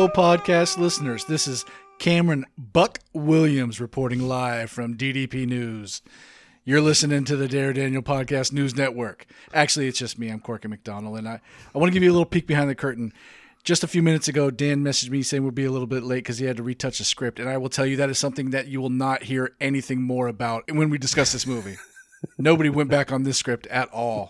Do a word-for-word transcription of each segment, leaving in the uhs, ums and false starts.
Hello, podcast listeners. This is Cameron Buck Williams reporting live from D D P News. You're listening to the Dare Daniel Podcast News Network. Actually, it's just me. I'm Corky McDonald, and I, I want to give you a little peek behind the curtain. Just a few minutes ago, Dan messaged me saying we'll be a little bit late because he had to retouch the script, and I will tell you that is something that you will not hear anything more about when we discuss this movie. Nobody went back on this script at all.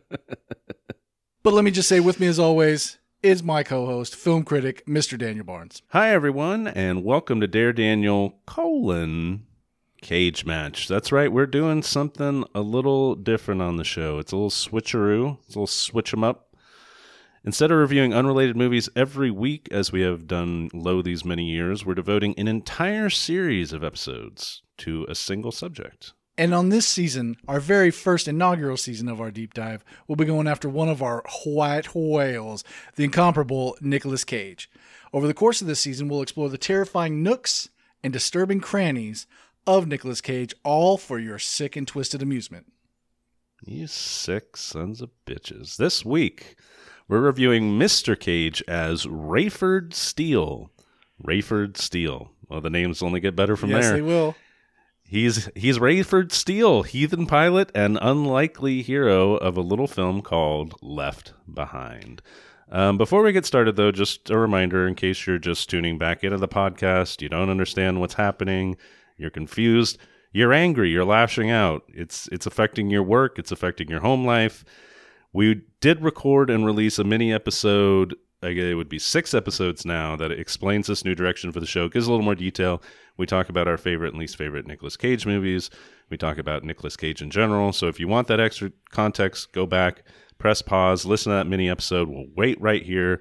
But let me just say, with me as always is my co-host, film critic, Mister Daniel Barnes. Hi, everyone, and welcome to Dare Daniel colon Cage Match. That's right, we're doing something a little different on the show. It's a little switcheroo. It's a little switch 'em up. Instead of reviewing unrelated movies every week, as we have done lo these many years, we're devoting an entire series of episodes to a single subject. And on this season, our very first inaugural season of our deep dive, we'll be going after one of our white whales, the incomparable Nicolas Cage. Over the course of this season, we'll explore the terrifying nooks and disturbing crannies of Nicolas Cage, all for your sick and twisted amusement. You sick sons of bitches. This week, we're reviewing Mister Cage as Rayford Steele. Rayford Steele. Well, the names only get better from yes, there. Yes, they will. He's he's Rayford Steele, heathen pilot and unlikely hero of a little film called Left Behind. Um, before we get started, though, just a reminder, in case you're just tuning back into the podcast, you don't understand what's happening, you're confused, you're angry, you're lashing out. It's it's affecting your work, it's affecting your home life. We did record and release a mini episode. It would be six episodes now that explains this new direction for the show, gives a little more detail. We talk about our favorite and least favorite Nicolas Cage movies. We talk about Nicolas Cage in general. So if you want that extra context, go back, press pause, listen to that mini episode. We'll wait right here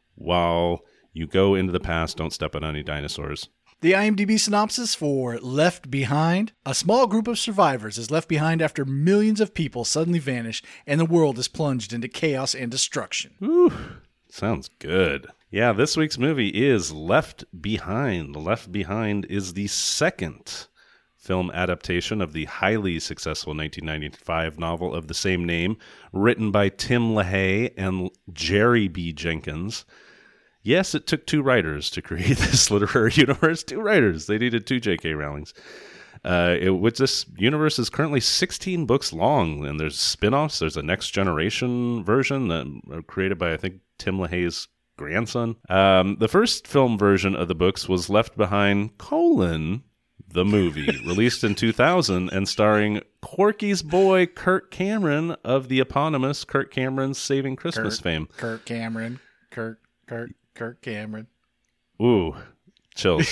while you go into the past. Don't step on any dinosaurs. The IMDb synopsis for Left Behind. A small group of survivors is left behind after millions of people suddenly vanish and the world is plunged into chaos and destruction. Ooh. Sounds good. Yeah, this week's movie is Left Behind. Left Behind is the second film adaptation of the highly successful nineteen ninety-five novel of the same name, written by Tim LaHaye and Jerry B. Jenkins. Yes, it took two writers to create this literary universe. Two writers. They needed two J K Rowlings. Uh, it, which this universe is currently sixteen books long, and there's spin-offs. There's a Next Generation version that uh, created by, I think, Tim LaHaye's grandson. Um, the first film version of the books was Left Behind, colon, the movie, released in two thousand and starring Corky's boy, Kirk Cameron, of the eponymous Kirk Cameron's Saving Christmas Kirk, fame. Kirk Cameron. Kirk, Kirk, Kirk Cameron. Ooh, chills.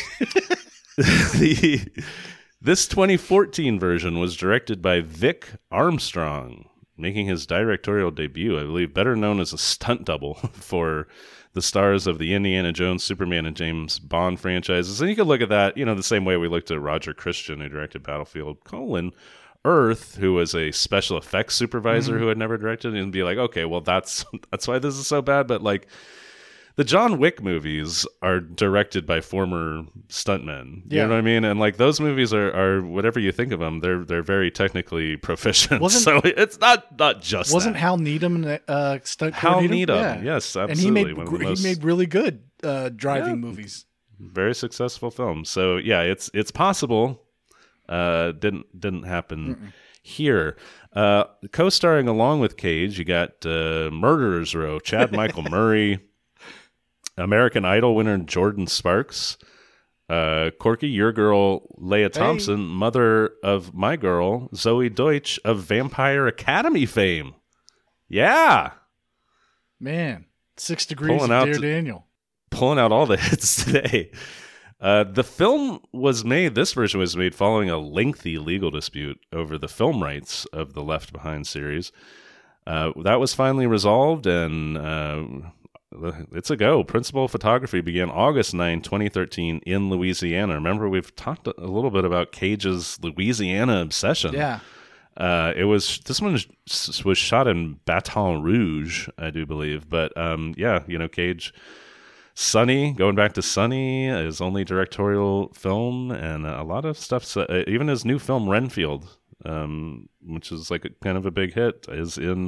the... This twenty fourteen version was directed by Vic Armstrong, making his directorial debut, I believe, better known as a stunt double for the stars of the Indiana Jones, Superman, and James Bond franchises. And you could look at that, you know, the same way we looked at Roger Christian, who directed Battlefield, colon, Earth, who was a special effects supervisor mm-hmm. who had never directed, and be like, okay, well, that's that's why this is so bad. But, like, the John Wick movies are directed by former stuntmen. You yeah. know what I mean? And like those movies are, are whatever you think of them, they're they're very technically proficient. Wasn't, so it's not not just wasn't that. Hal Needham a uh, stunt Hal coordinator? Needham, yeah. yes, absolutely. And he made One of the most, he made really good uh, driving yeah, movies. Very successful films. So yeah, it's it's possible. Uh, didn't didn't happen Mm-mm. here. Uh, co-starring along with Cage, you got uh, Murderers Row, Chad Michael Murray. American Idol winner Jordan Sparks, uh, Corky, your girl Leah Thompson, hey. Mother of my girl Zoe Deutsch of Vampire Academy fame. Yeah, man, six degrees of Dare Daniel, pulling out all the hits today. Uh, the film was made. This version was made following a lengthy legal dispute over the film rights of the Left Behind series. Uh, that was finally resolved, and uh, it's a go. Principal photography began August ninth, twenty thirteen in Louisiana. Remember, we've talked a little bit about Cage's Louisiana obsession. Yeah. Uh, it was, this one was, was shot in Baton Rouge, I do believe. But um, yeah, you know, Cage, Sunny, going back to Sunny, his only directorial film, and a lot of stuff, uh, even his new film Renfield, um, which is like a, kind of a big hit, is in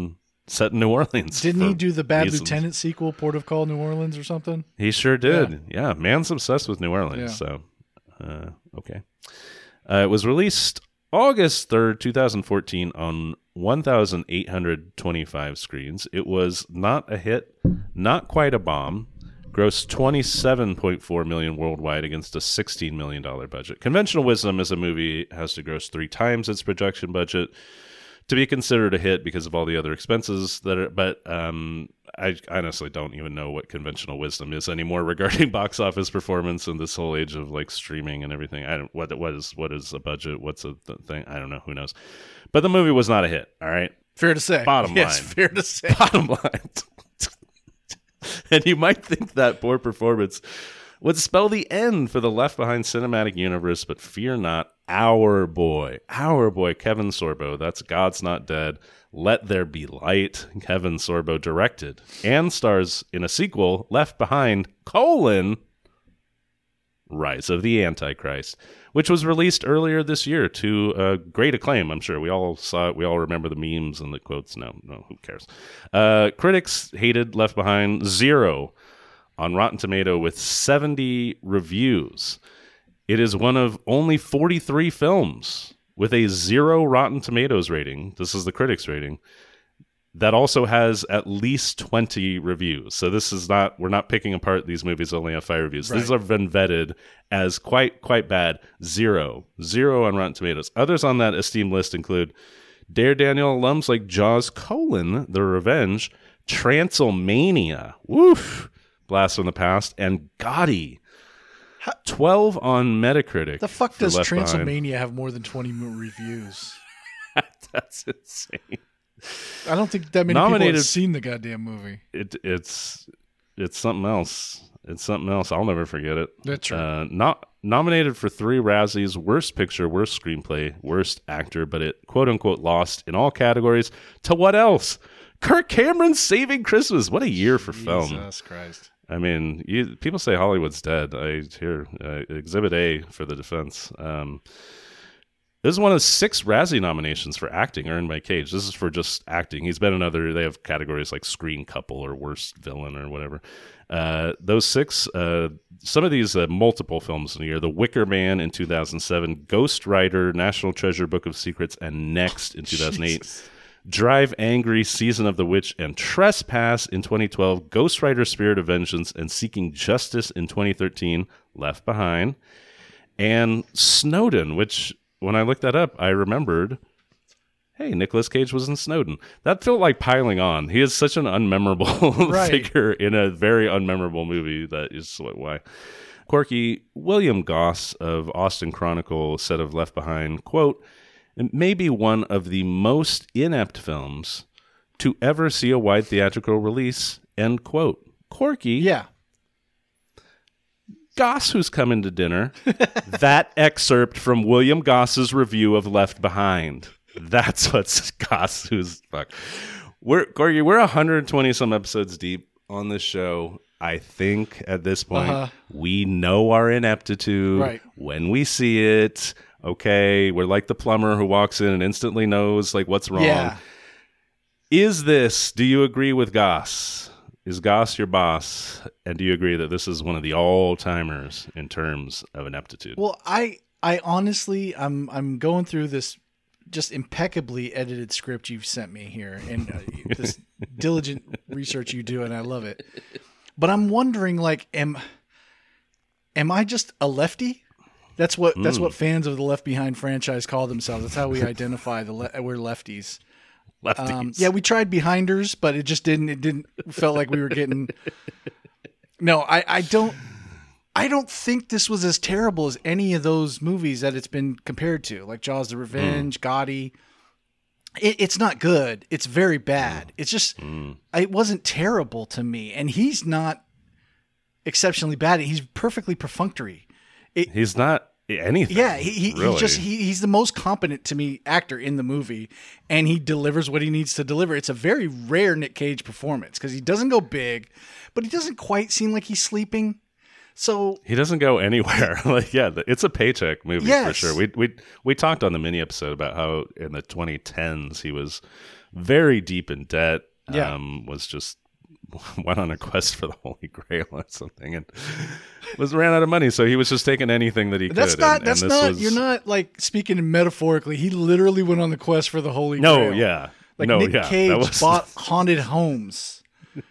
set in New Orleans. Didn't he do the Bad reasons. Lieutenant sequel, Port of Call New Orleans or something? He sure did. Yeah, yeah, man's obsessed with New Orleans. Yeah. So, uh, okay. Uh, it was released August third, twenty fourteen on one thousand eight hundred twenty-five screens. It was not a hit, not quite a bomb. Grossed twenty-seven point four million dollars worldwide against a sixteen million dollars budget. Conventional wisdom is a movie has to gross three times its production budget to be considered a hit because of all the other expenses that are, but um, I honestly don't even know what conventional wisdom is anymore regarding box office performance in this whole age of like streaming and everything. I don't, what, what is, what is a budget? What's a th- thing? I don't know. Who knows? But the movie was not a hit. All right. Fair to say. Bottom yes, line. fair to say. Bottom line. And you might think that poor performance would spell the end for the Left Behind cinematic universe, but fear not. Our boy, our boy, Kevin Sorbo, that's God's Not Dead, Let There Be Light, Kevin Sorbo directed and stars in a sequel, Left Behind, colon, Rise of the Antichrist, which was released earlier this year to uh, great acclaim, I'm sure. We all saw it. We all remember the memes and the quotes. No, no, who cares? Uh, critics hated Left Behind, zero on Rotten Tomato with seventy reviews. It is one of only forty-three films with a zero Rotten Tomatoes rating. This is the critics' rating. That also has at least twenty reviews. So this is not, we're not picking apart these movies only have five reviews. Right. These have been vetted as quite, quite bad. Zero. Zero on Rotten Tomatoes. Others on that esteemed list include Dare Daniel alums like Jaws, colon, The Revenge, Transylmania, woof, Blast from the Past, and Gotti. How, twelve on Metacritic. The fuck does Transylmania have more than twenty reviews? That's insane. I don't think that many Nominated, people have seen the goddamn movie. It, it's it's something else. It's something else. I'll never forget it. That's right. Uh, not nominated for three Razzies: Worst Picture, Worst Screenplay, Worst Actor, but it quote unquote lost in all categories to what else? Kirk Cameron's Saving Christmas. What a year for Jesus film! Jesus Christ. I mean, you, people say Hollywood's dead. I hear uh, Exhibit A for the defense. Um, This is one of six Razzie nominations for acting earned by Cage. This is for just acting. He's been in other, they have categories like Screen Couple or Worst Villain or whatever. Uh, those six, uh, some of these uh, multiple films in a year. The Wicker Man in two thousand seven, Ghost Rider, National Treasure, Book of Secrets, and Next in two thousand eight. Jesus. Drive Angry, Season of the Witch, and Trespass in twenty twelve. Ghost Rider, Spirit of Vengeance, and Seeking Justice in twenty thirteen. Left Behind. And Snowden, which... when I looked that up, I remembered, hey, Nicolas Cage was in Snowden. That felt like piling on. He is such an unmemorable right. figure in a very unmemorable movie. That is why. Quirky, William Goss of Austin Chronicle said of Left Behind, quote, "It may be one of the most inept films to ever see a wide theatrical release," end quote. Quirky. Yeah. Goss, who's coming to dinner. That excerpt from William Goss's review of Left Behind. That's what's Goss, who's fuck. We're Corky, we're one hundred twenty some episodes deep on this show. I think at this point uh-huh. we know our ineptitude right. when we see it. Okay, we're like the plumber who walks in and instantly knows like what's wrong. Yeah. Is this? Do you agree with Goss? Is Goss your boss? And do you agree that this is one of the all-timers in terms of ineptitude? Well, I I honestly, I'm I'm going through this just impeccably edited script you've sent me here, and uh, this diligent research you do, and I love it. But I'm wondering, like, am am I just a lefty? That's what mm. that's what fans of the Left Behind franchise call themselves. That's how we identify the le- we're lefties. Lefties. Um, yeah, we tried Behinders, but it just didn't. It didn't felt like we were getting. No, I, I don't. I don't think this was as terrible as any of those movies that it's been compared to, like Jaws: The Revenge, mm. Gotti. It, it's not good. It's very bad. Mm. It's just. Mm. It wasn't terrible to me, and he's not exceptionally bad. He's perfectly perfunctory. It, he's not. Anything. Yeah, he, he, really. he just he, he's the most competent to me actor in the movie, and he delivers what he needs to deliver. It's a very rare Nick Cage performance because he doesn't go big, but he doesn't quite seem like he's sleeping. So he doesn't go anywhere. Like, yeah, it's a paycheck movie yes. for sure. We we we talked on the mini episode about how in the twenty tens he was very deep in debt. Yeah. um, was just went on a quest for the Holy Grail or something, and was ran out of money. So he was just taking anything that he That's could. not. and, that's and this not. was, You're not like speaking metaphorically. He literally went on the quest for the Holy No, Grail. yeah, Like no, Nick yeah. Cage that was, bought haunted homes,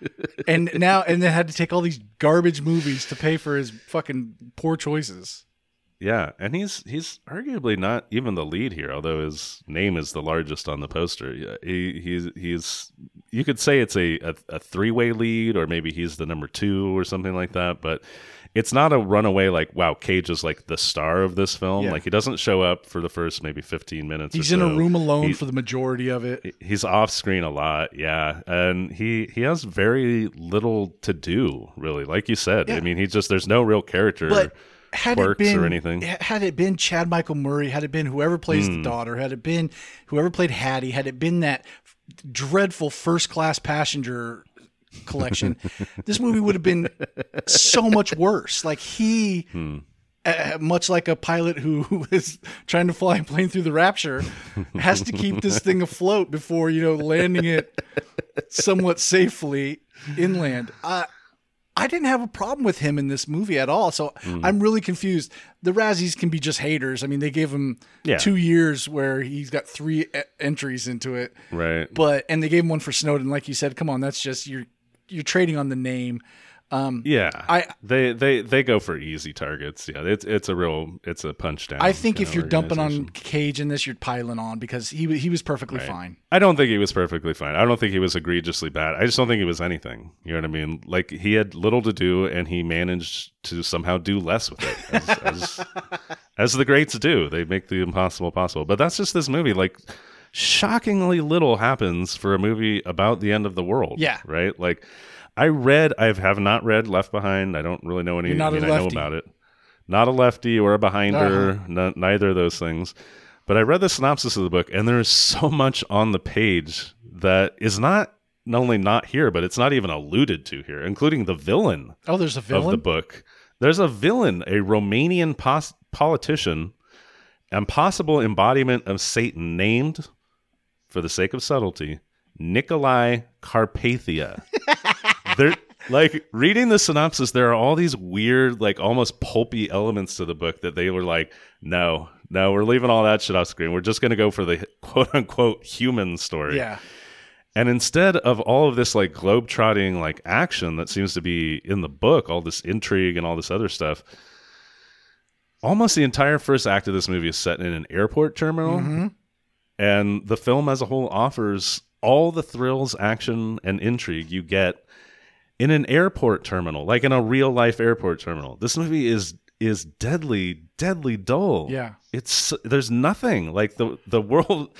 and now and then had to take all these garbage movies to pay for his fucking poor choices. Yeah, and he's he's arguably not even the lead here, although his name is the largest on the poster. Yeah, he he's he's you could say it's a, a, a three way lead, or maybe he's the number two or something like that. But it's not a runaway like, wow, Cage is like the star of this film. Yeah. Like he doesn't show up for the first maybe fifteen minutes. He's or in so. a room alone He- for the majority of it. He's off screen a lot, yeah, and he he has very little to do, really. Like you said, Yeah. I mean, he just there's no real character. But had it quirks been or anything. had it been Chad Michael Murray, had it been whoever plays Hmm. the daughter, had it been whoever played Hattie, had it been that dreadful First Class Passenger collection, this movie would have been so much worse. Like he, Hmm. uh, much like a pilot who, who is trying to fly a plane through the Rapture, has to keep this thing afloat before you know landing it somewhat safely inland. Uh, I didn't have a problem with him in this movie at all. So Hmm. I'm really confused. The Razzies can be just haters. I mean, they gave him Yeah. two years where he's got three e- entries into it. Right. But and they gave him one for Snowden. Like you said, come on, that's just you're you're trading on the name. Um, Yeah, I- they they they go for easy targets. Yeah, it's it's a real it's a punch down. I think kind if of you're dumping on organization. Cage in this, you're piling on because he wa- he was perfectly Right. fine. I don't think he was perfectly fine. I don't think he was egregiously bad. I just don't think he was anything. You know what I mean? Like he had little to do, and he managed to somehow do less with it, as, as, as the greats do. They make the impossible possible. But that's just this movie. Like shockingly little happens for a movie about the end of the world. Yeah. Right. Like. I read, I have not read Left Behind. I don't really know any. You're not I mean, a I know lefty. about it. Not a lefty or a behinder, Uh-huh. n- neither of those things. But I read the synopsis of the book, and there is so much on the page that is not not only not here, but it's not even alluded to here, including the villain Oh, there's a of villain. the book. There's a villain, a Romanian pos- politician, and possible embodiment of Satan named, for the sake of subtlety, Nicolae Carpathia. They're like reading the synopsis. There are all these weird, like almost pulpy elements to the book that they were like, no, no, we're leaving all that shit off screen. We're just going to go for the quote unquote human story. Yeah. And instead of all of this like globe-trotting like action that seems to be in the book, all this intrigue and all this other stuff, almost the entire first act of this movie is set in an airport terminal. Mm-hmm. And the film as a whole offers all the thrills, action, and intrigue you get in an airport terminal, like in a real life airport terminal. This movie is is deadly, deadly dull. Yeah. It's there's nothing. Like the the world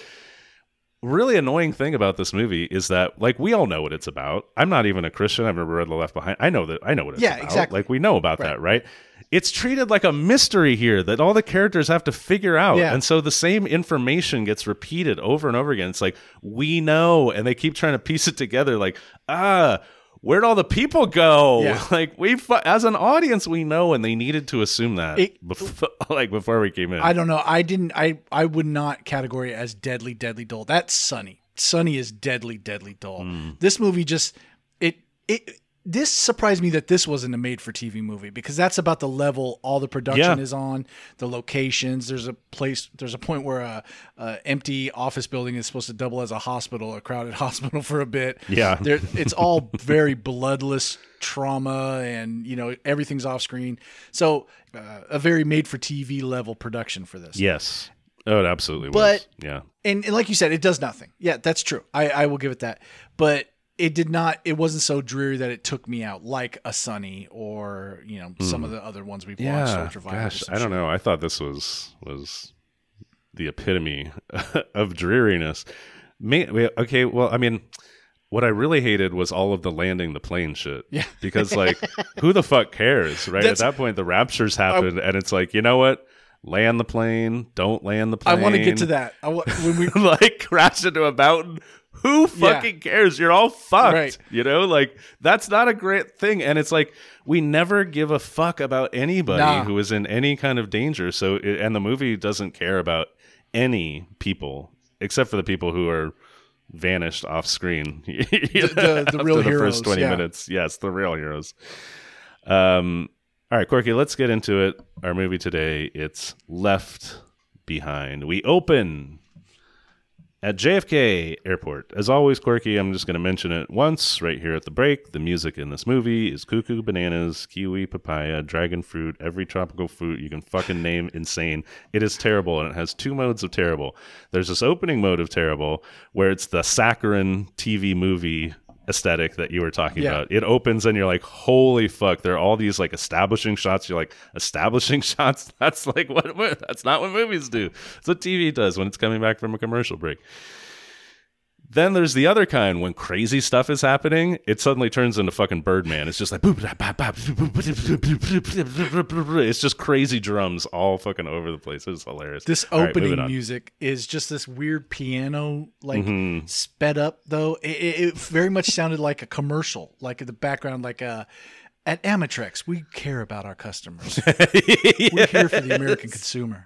really annoying thing about this movie is that like we all know what it's about. I'm not even a Christian. I've never read The Left Behind. I know that I know what it's Yeah, about. exactly. Like we know about Right. that, right? It's treated like a mystery here that all the characters have to figure out. Yeah. And so the same information gets repeated over and over again. It's like, we know, and they keep trying to piece it together like, ah, where'd all the people go? Yeah. Like we fu- as an audience we know, and they needed to assume that It- before, like before we came in. I don't know. I didn't. I I would not category it as deadly, deadly dull. That's Sunny. Sunny is deadly, deadly dull. Mm. This movie just it it. This surprised me that this wasn't a made-for-T V movie because that's about the level all the production Yeah. is on, the locations. There's a place. There's a point where a, a empty office building is supposed to double as a hospital, a crowded hospital for a bit. Yeah. there, it's all very bloodless trauma, and you know everything's off screen. So uh, a very made-for-T V level production for this. Yes. Oh, it absolutely But- was. Yeah. And, and like you said, it does nothing. Yeah, that's true. I, I will give it that. But it did not. It wasn't so dreary that it took me out, like a Sunny or you know some of the other ones we've watched. Yeah. Ultraviolet or Gosh, some I don't shit. know. I thought this was was the epitome of dreariness. May, wait, okay, well, I mean, what I really hated was all of the landing the plane shit. Yeah. Because like, who the fuck cares, right? That's- At that point, the raptures happened, and it's like, you know what? Land the plane. Don't land the I plane. want to get to that. I, wa- when we like crash into a mountain. Who fucking cares? You're all fucked. Right. You know, like that's not a great thing. And it's like we never give a fuck about anybody Nah. who is in any kind of danger. So, it, and the movie doesn't care about any people except for the people who are vanished off screen. the, the, the real the heroes. First twenty yeah. minutes. Yes, the real heroes. Um. All right, Corky, let's get into it. Our movie today, it's Left Behind. We open at J F K Airport. As always, Corky, I'm just going to mention it once right here at the break. The music in this movie is cuckoo bananas, kiwi, papaya, dragon fruit, every tropical fruit you can fucking name insane. It is terrible, and it has two modes of terrible. There's this opening mode of terrible where it's the saccharine T V movie aesthetic that you were talking Yeah. about. It opens and you're like, holy fuck, there are all these like establishing shots. You're like, establishing shots? That's like what that's not what movies do. That's what T V does when it's coming back from a commercial break. Then there's the other kind. When crazy stuff is happening, it suddenly turns into fucking Birdman. It's just like it's just crazy drums all fucking over the place. It's hilarious. This All right, opening moving on. music is just this weird piano, like Mhm. sped up though. It, it, it very much sounded like a commercial, like in the background, like a. At Amitrex, we care about our customers. We're here for the American consumer.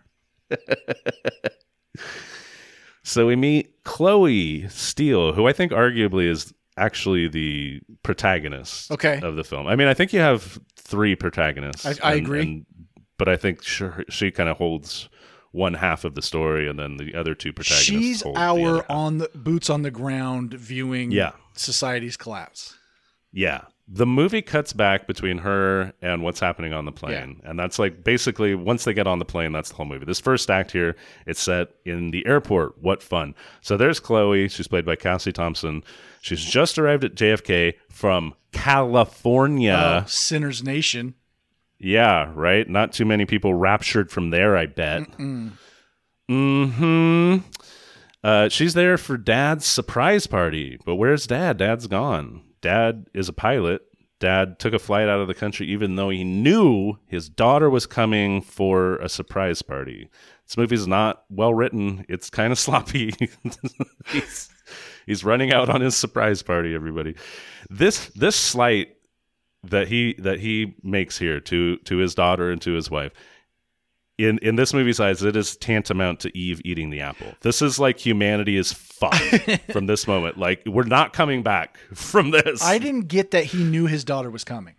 So we meet Chloe Steele, who I think arguably is actually the protagonist Okay. of the film. I mean, I think you have three protagonists. I- I and- agree. and- but I think she, she kind of holds one half of the story, and then the other two protagonists She's hold the other our half. on the boots on the ground viewing Yeah. society's collapse. Yeah. The movie cuts back between her and what's happening on the plane. And that's like basically once they get on the plane, that's the whole movie. This first act here, it's set in the airport. What fun. So there's Chloe. She's played by Cassie Thompson. She's just arrived at J F K from California. Oh, Sinners Nation. Yeah, right? Not too many people raptured from there, I bet. Mm-mm. Mm-hmm. Uh, she's there for Dad's surprise party. But where's Dad? Dad's gone. Dad is a pilot. Dad took a flight out of the country even though he knew his daughter was coming for a surprise party. This movie's not well written. It's kind of sloppy. he's, he's running out on his surprise party, everybody. This this slight that he that he makes here to to his daughter and to his wife, in in this movie's eyes, it is tantamount to Eve eating the apple. This is like humanity is fucked from this moment. Like, we're not coming back from this. I didn't get that he knew his daughter was coming.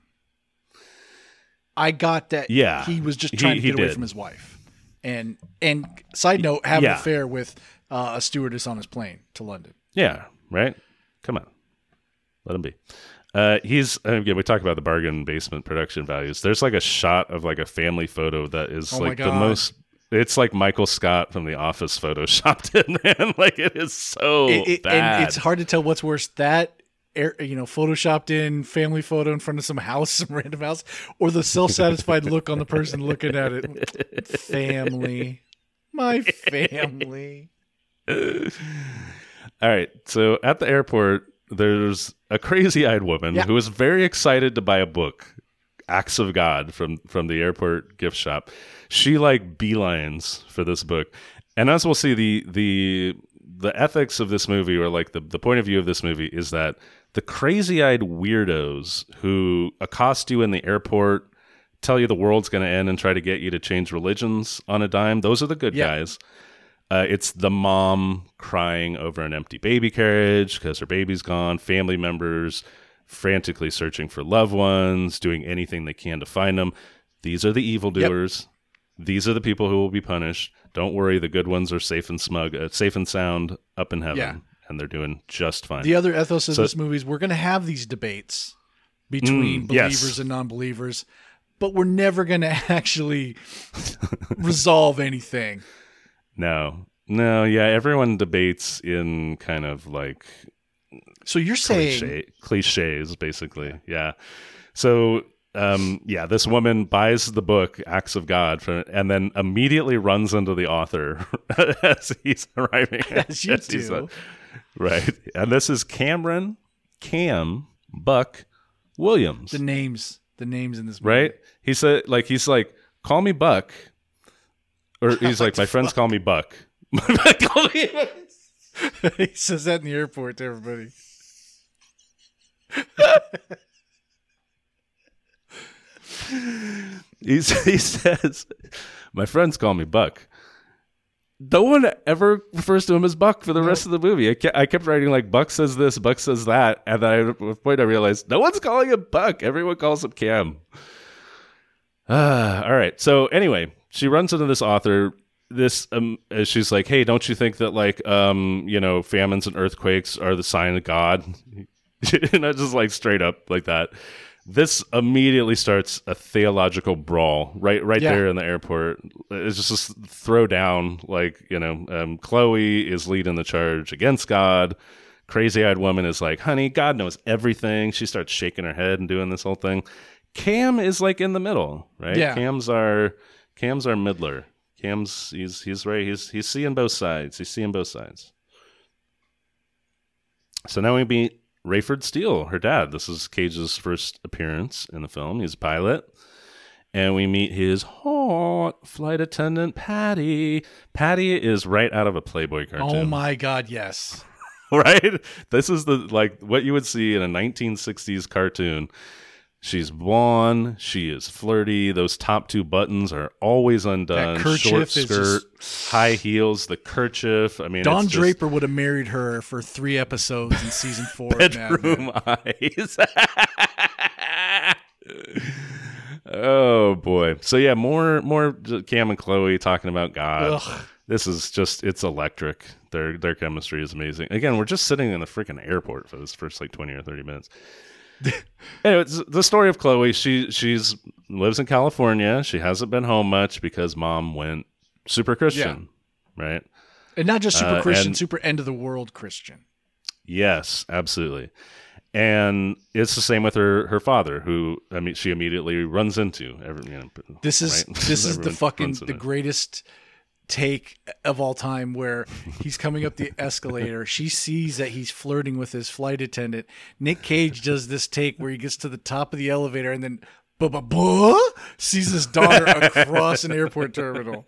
I got that Yeah, he was just he- trying to he get away did. from his wife. And and side note, have Yeah. an affair with uh, a stewardess on his plane to London. Yeah, right? Come on. Let him be. Uh, he's, again, we talk about the bargain basement production values. There's like a shot of like a family photo that is Oh my like the God. most, it's like Michael Scott from The Office photoshopped in, man. Like, it is so It- it- bad. and it's hard to tell what's worse, that air, you know, photoshopped in family photo in front of some house, some random house, or the self-satisfied look on the person looking at it. Family, my family. All right. So at the airport, there's a crazy-eyed woman Yeah. who is very excited to buy a book, Acts of God, from from the airport gift shop. She like beelines for this book, and as we'll see, the the the ethics of this movie, or like the the point of view of this movie, is that the crazy-eyed weirdos who accost you in the airport, tell you the world's going to end, and try to get you to change religions on a dime, those are the good Yeah. guys. Uh, it's the mom crying over an empty baby carriage because her baby's gone, family members frantically searching for loved ones, doing anything they can to find them. These are the evildoers. These are the people who will be punished. Don't worry, the good ones are safe and smug, uh, safe and sound up in heaven, Yeah. and they're doing just fine. The other ethos of So- this movie is we're going to have these debates between Mm, yes. believers and non-believers, but we're never going to actually resolve anything. No, no, yeah, everyone debates in kind of like So you're saying cliche, cliches, basically. Yeah. So, um, yeah, this woman buys the book Acts of God for, and then immediately runs into the author as he's arriving. As you he's, do. uh, right. And this is Cameron Cam Buck Williams. the names, the names in this movie. Right? He said, like, he's like, call me Buck. Or he's like, my friends call me Buck. Call me- He says that in the airport to everybody. He's, he says, my friends call me Buck. no one ever refers to him as Buck for the no. rest of the movie. I kept, I kept writing like Buck says this, Buck says that, and then I, at a point I realized no one's calling him Buck. Everyone calls him Cam. Uh, all right. So anyway, she runs into this author. This um, she's like, hey, don't you think that like um, you know, famines and earthquakes are the sign of God? Not just like straight up like that. This immediately starts a theological brawl right right yeah. there in the airport. It's just a throw down. Like, you know, um, Chloe is leading the charge against God. Crazy-eyed woman is like, honey, God knows everything. She starts shaking her head and doing this whole thing. Cam is like in the middle, right? Yeah. Cam's our Cam's our middler. Cam's he's he's right. He's he's seeing both sides. He's seeing both sides. So now we meet Rayford Steele, her dad. This is Cage's first appearance in the film. He's a pilot. And we meet his hot flight attendant, Patty. Patty is right out of a Playboy cartoon. Oh my God, yes. Right? This is the like what you would see in a nineteen sixties cartoon. She's blonde. She is flirty. Those top two buttons are always undone. That kerchief Short skirt, is just... high heels, the kerchief. I mean, Don it's Draper just... would have married her for three episodes in season four. Bedroom eyes. Oh boy. So yeah, more more Cam and Chloe talking about God. Ugh. This is just it's electric. Their their chemistry is amazing. Again, we're just sitting in the freaking airport for this first like twenty or thirty minutes. Anyway, it's the story of Chloe. She she's lives in California. She hasn't been home much because mom went super Christian, yeah. right? And not just super uh, Christian, and, super end of the world Christian. Yes, absolutely. And it's the same with her her father, who I mean, she immediately runs into. Every, you know, this is right? this is the fucking the it. greatest take of all time, where he's coming up the escalator. She sees that he's flirting with his flight attendant. Nick Cage does this take where he gets to the top of the elevator and then buh, buh, buh, sees his daughter across an airport terminal.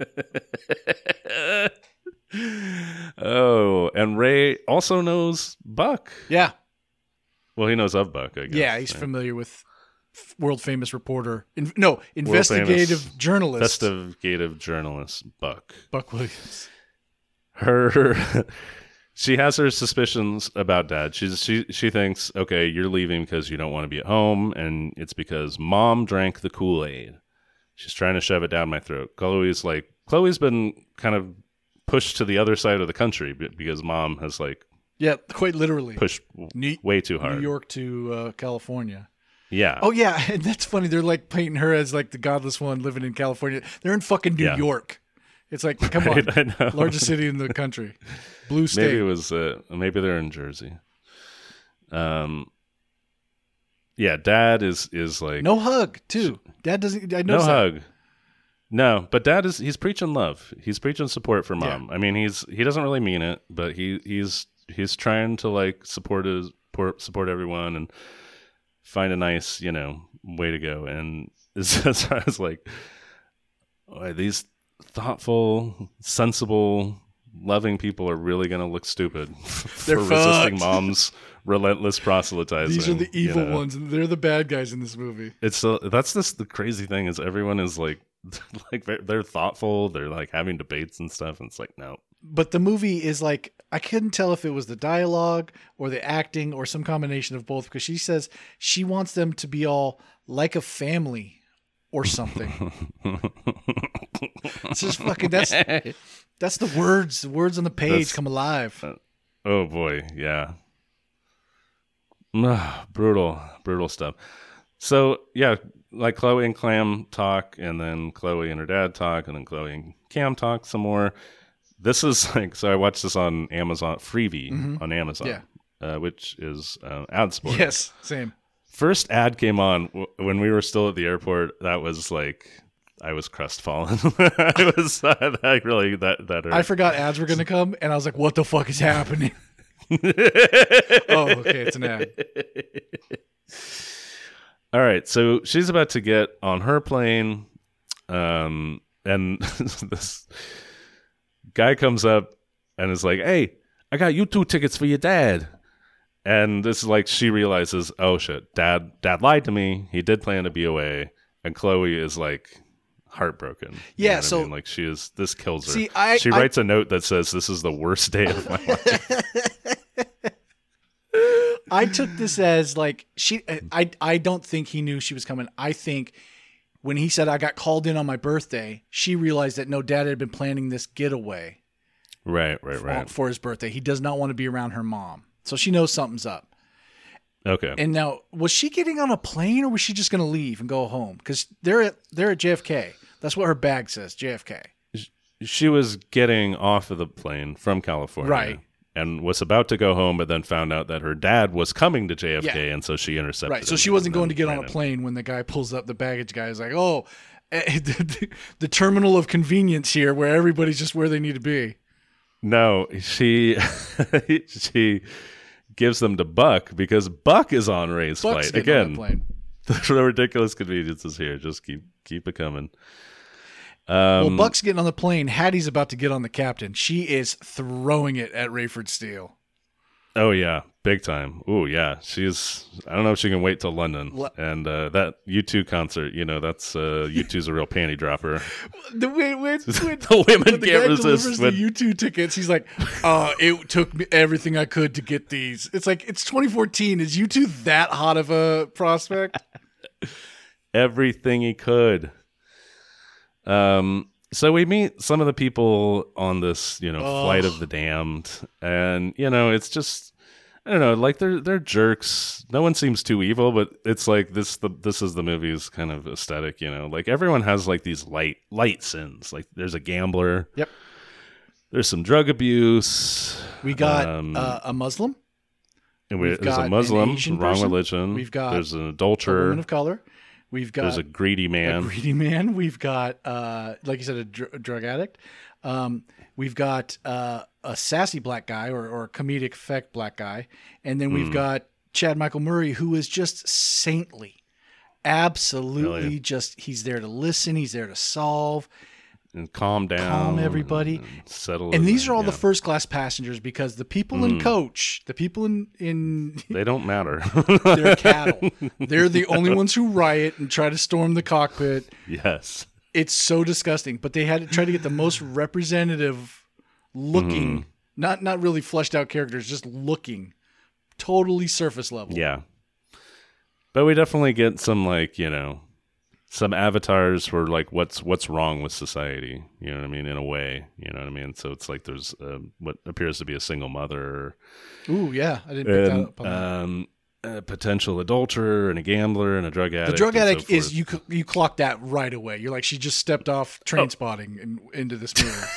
Oh, and Ray also knows Buck. Yeah. Well, he knows of Buck, I guess. Yeah, he's right? familiar with world famous reporter, in, no, investigative journalist, investigative journalist Buck, Buck Williams. Her, she has her suspicions about Dad. She's she she thinks, okay, you're leaving because you don't want to be at home, and it's because Mom drank the Kool-Aid. She's trying to shove it down my throat. Chloe's like, Chloe's been kind of pushed to the other side of the country because Mom has like, yeah, quite literally pushed New, way too hard. New York to uh, California. Yeah. Oh, yeah. And that's funny. They're like painting her as like the godless one living in California. They're in fucking New yeah. York. It's like, come right, on. Largest city in the country. Blue state. Maybe it was, uh, maybe they're in Jersey. Um, yeah, Dad is, is like. No hug, too. Dad doesn't. I know no that. hug. No, but Dad is, he's preaching love. He's preaching support for Mom. Yeah. I mean, he's, he doesn't really mean it, but he, he's, he's trying to like support his, support everyone and find a nice, you know, way to go. And so I was like, oh, these thoughtful, sensible, loving people are really going to look stupid for They're resisting fucked. Mom's relentless proselytizing. These are the evil you know? ones, and they're the bad guys in this movie. It's uh, that's this the crazy thing is everyone is like, like they're thoughtful. They're like having debates and stuff. And it's like, no. But the movie is like, I couldn't tell if it was the dialogue or the acting or some combination of both, because she says she wants them to be all like a family or something. It's just fucking, that's, that's the words, the words on the page that's, come alive. Uh, oh boy. Yeah. brutal, brutal stuff. So yeah, like Chloe and Clam talk, and then Chloe and her dad talk, and then Chloe and Cam talk some more. This is like, so I watched this on Amazon, Freevee mm-hmm. on Amazon, yeah. uh, which is uh, ad support. Yes, same. First ad came on w- when we were still at the airport. That was like, I was crestfallen. I was uh, that really that that. Hurt. I forgot ads were going to come, and I was like, "What the fuck is happening?" Oh, okay, it's an ad. All right, so she's about to get on her plane, um, and this guy comes up and is like, "Hey, I got you two tickets for your dad." And this is like, she realizes, oh shit, dad, dad lied to me. He did plan to be away. And Chloe is like heartbroken. Yeah, You know what so- I mean? Like she is. This kills her. See, I- she I- writes a note that says, "This is the worst day of my life." I took this as like she. I I don't think he knew she was coming. I think when he said I got called in on my birthday, she realized that no, Dad had been planning this getaway Right, right, for- right. for his birthday. He does not want to be around her mom, so she knows something's up. Okay. And now, was she getting on a plane or was she just going to leave and go home? Because they're at they're at J F K. That's what her bag says, J F K. She was getting off of the plane from California. Right. And was about to go home, but then found out that her dad was coming to J F K, Yeah. and so she intercepted Right. So him she wasn't and going to then get on a ran in. plane when the guy pulls up. The baggage guy is like, "Oh, eh, the, the terminal of convenience here, where everybody's just where they need to be." No, she she gives them to Buck because Buck is on Ray's Buck's flight getting on again. that plane. The ridiculous conveniences here. Just keep keep it coming. Well, Um, Buck's getting on the plane. Hattie's about to get on the captain. She is throwing it at Rayford Steele. Oh yeah, big time. Oh yeah, she's. I don't know if she can wait till London. Le- and uh, that U two concert, you know, that's uh, U two's a real panty dropper. The when, when, when, The women when the can't guy resist delivers when- the U two tickets, he's like, "Uh, it took me everything I could to get these." It's like it's twenty fourteen. Is U two that hot of a prospect? Everything he could. Um. So we meet some of the people on this, you know, Oh. flight of the damned, and you know, it's just. I don't know, like they're they're jerks. No one seems too evil, but it's like this the this is the movie's kind of aesthetic, you know. Like everyone has like these light light sins. Like there's a gambler. Yep. There's some drug abuse. We got Um, uh, a Muslim, and we, we've there's got a an Muslim, Asian wrong person. religion. We've got there's an a adulterer. woman of color. We've got There's a greedy a man. greedy man. We've got, uh, like you said, a, dr- a drug addict. Um, we've got uh, a sassy black guy or, or a comedic effect black guy. And then Hmm. we've got Chad Michael Murray, who is just saintly. Absolutely Really? just, he's there to listen. He's there to solve. and calm down. Calm everybody. And, and settle. And it these down, are all yeah. the first class passengers because the people in coach, the people in, in They don't matter. they're cattle. They're the only ones who riot and try to storm the cockpit. Yes. It's so disgusting. But they had to try to get the most representative looking, Mm-hmm. not not really fleshed out characters, just looking totally surface level. Yeah. But we definitely get some like, you know, some avatars for like what's what's wrong with society, you know what I mean, in a way, you know what I mean? So it's like there's uh, what appears to be a single mother Ooh, yeah. I didn't pick that and up. on that. um, a potential adulterer and a gambler and a drug addict. The drug and so addict is forth. you. cl- You clock that right away. You're like, she just stepped off train spotting and into this movie.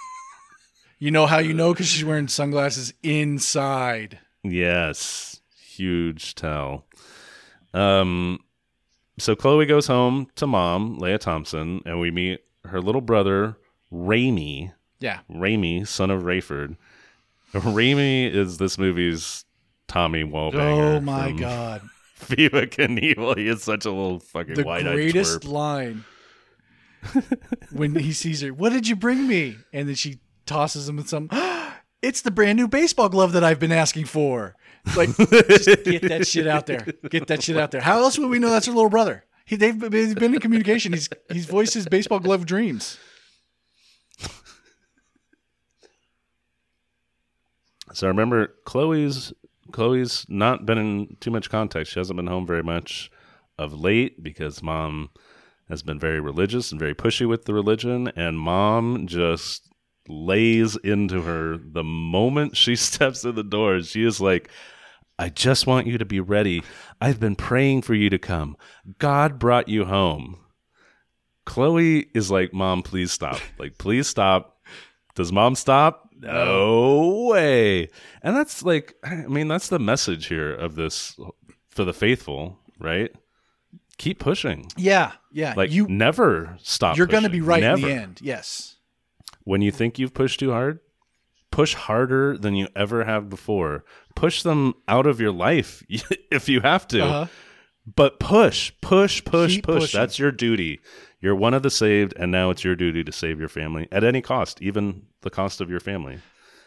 You know how you know because she's wearing sunglasses inside. Yes, huge tell. Um, so Chloe goes home to mom, Leah Thompson, and we meet her little brother, Raimi. Yeah, Raimi, son of Rayford. Raimi is this movie's Tommy Wallbanger. oh my from god, Viva Knievel. He is such a little fucking the wide-eyed greatest twerp. line when he sees her. What did you bring me? And then she tosses him with some. It's the brand new baseball glove that I've been asking for. Like, just get that shit out there. Get that shit out there. How else would we know that's her little brother? He, they've been been in communication. He's he's voiced his baseball glove dreams. So remember, Chloe's Chloe's not been in too much contact. She hasn't been home very much of late because mom has been very religious and very pushy with the religion, and mom just lays into her the moment she steps in the door. She is like, I just want you to be ready. I've been praying for you to come. God brought you home. Chloe is like, Mom, please stop. Like, please stop. Does mom stop? No way. And that's like, I mean, that's the message here of this for the faithful, right? Keep pushing. Yeah, yeah. Like, you never stop. you're going to pushing. be right Never. in the end. Yes. When you think you've pushed too hard, push harder than you ever have before. Push them out of your life if you have to. Uh-huh. But push, push, push, Keep push. pushing. That's your duty. You're one of the saved, and now it's your duty to save your family at any cost, even the cost of your family.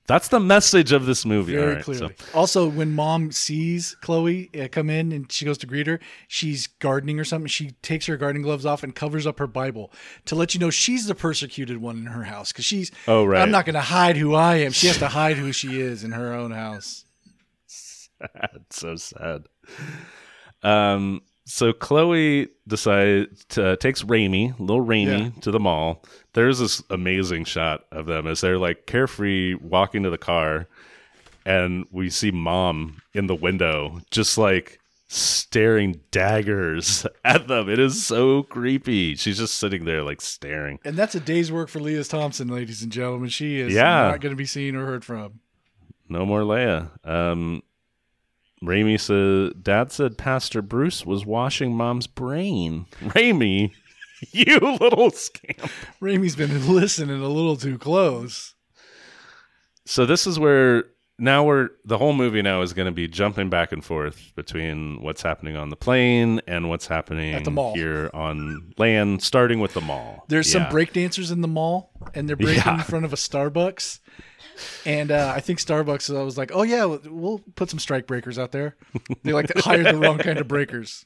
That's the message of this movie. Very right, clearly. So. Also, when mom sees Chloe uh, come in and she goes to greet her, she's gardening or something. She takes her gardening gloves off and covers up her Bible to let you know she's the persecuted one in her house. Because she's, oh, right. I'm not going to hide who I am. She has to hide who she is in her own house. Sad. So sad. Um, so Chloe decides to, takes Raimi, little Raimi, Yeah. to the mall. There's this amazing shot of them as they're like carefree walking to the car, and we see mom in the window just like staring daggers at them. It is so creepy. She's just sitting there like staring. And that's a day's work for Leah Thompson, ladies and gentlemen. She is Yeah. not going to be seen or heard from. No more Leia. Um, Raimi said, Dad said Pastor Bruce was washing mom's brain. Raimi, you little scamp. Raimi's been listening a little too close. So this is where now we're the whole movie now is going to be jumping back and forth between what's happening on the plane and what's happening At the mall. here on land, starting with the mall. There's Yeah. some breakdancers in the mall, and they're breaking Yeah. in front of a Starbucks. And uh, I think Starbucks I was like, oh, yeah, we'll- we'll put some strike breakers out there. They like to hire the wrong kind of breakers.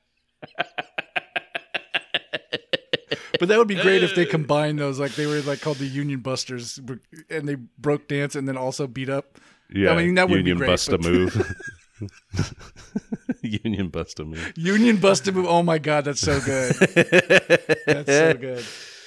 But that would be great if they combined those. Like they were like called the Union Busters, and they broke dance and then also beat up. Yeah, I mean, that would be Union great, bust a but- move. Union bust a move. Union Busted move. Oh my God, that's so good. That's so good.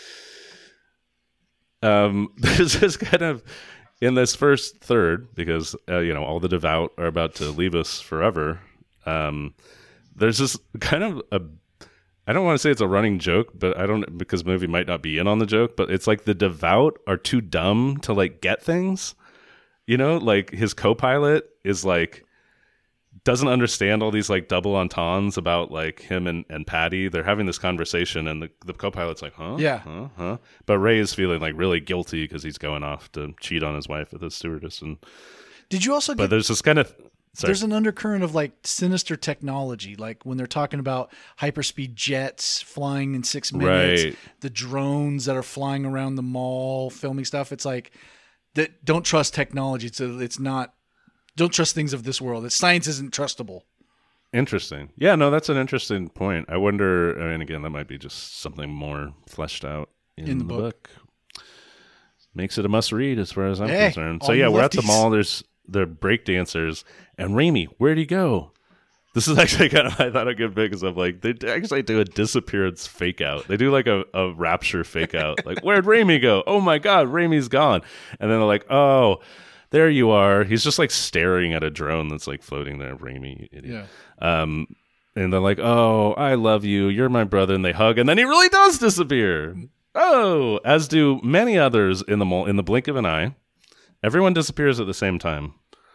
Um, there's this kind of in this first third because uh, you know all the devout are about to leave us forever. Um, there's this kind of a I don't want to say it's a running joke, but I don't because the movie might not be in on the joke, but it's like the devout are too dumb to like get things. You know, like his co-pilot is like doesn't understand all these like double entendres about like him and, and Patty. They're having this conversation and the, the co-pilot's like, huh? Yeah. Huh? Huh? But Ray is feeling like really guilty because he's going off to cheat on his wife with his stewardess. And Did you also But get there's this kind of... Sorry. There's an undercurrent of like sinister technology, like when they're talking about hyperspeed jets flying in six minutes, Right. the drones that are flying around the mall filming stuff. It's like that. Don't trust technology. It's a, it's not. Don't trust things of this world. It's, science isn't trustable. Interesting. Yeah, no, that's an interesting point. I wonder, and again, that might be just something more fleshed out in, In the the book. book. Makes it a must read as far as I'm Hey, concerned. all So yeah, you we're at the lefties. mall. There's the break dancers and Raimi. Where'd he go? This is actually kind of I thought a good bit because I'm like they actually do a disappearance fake out. They do like a, a rapture fake out. Like where'd Raimi go? Oh my God, Raimi's gone. And then they're like, oh, there you are. He's just like staring at a drone that's like floating there. Raimi, you idiot. Yeah. Um, and they're like, oh, I love you. You're my brother. And they hug. And then he really does disappear. Oh, as do many others in the mall in the blink of an eye. Everyone disappears at the same time,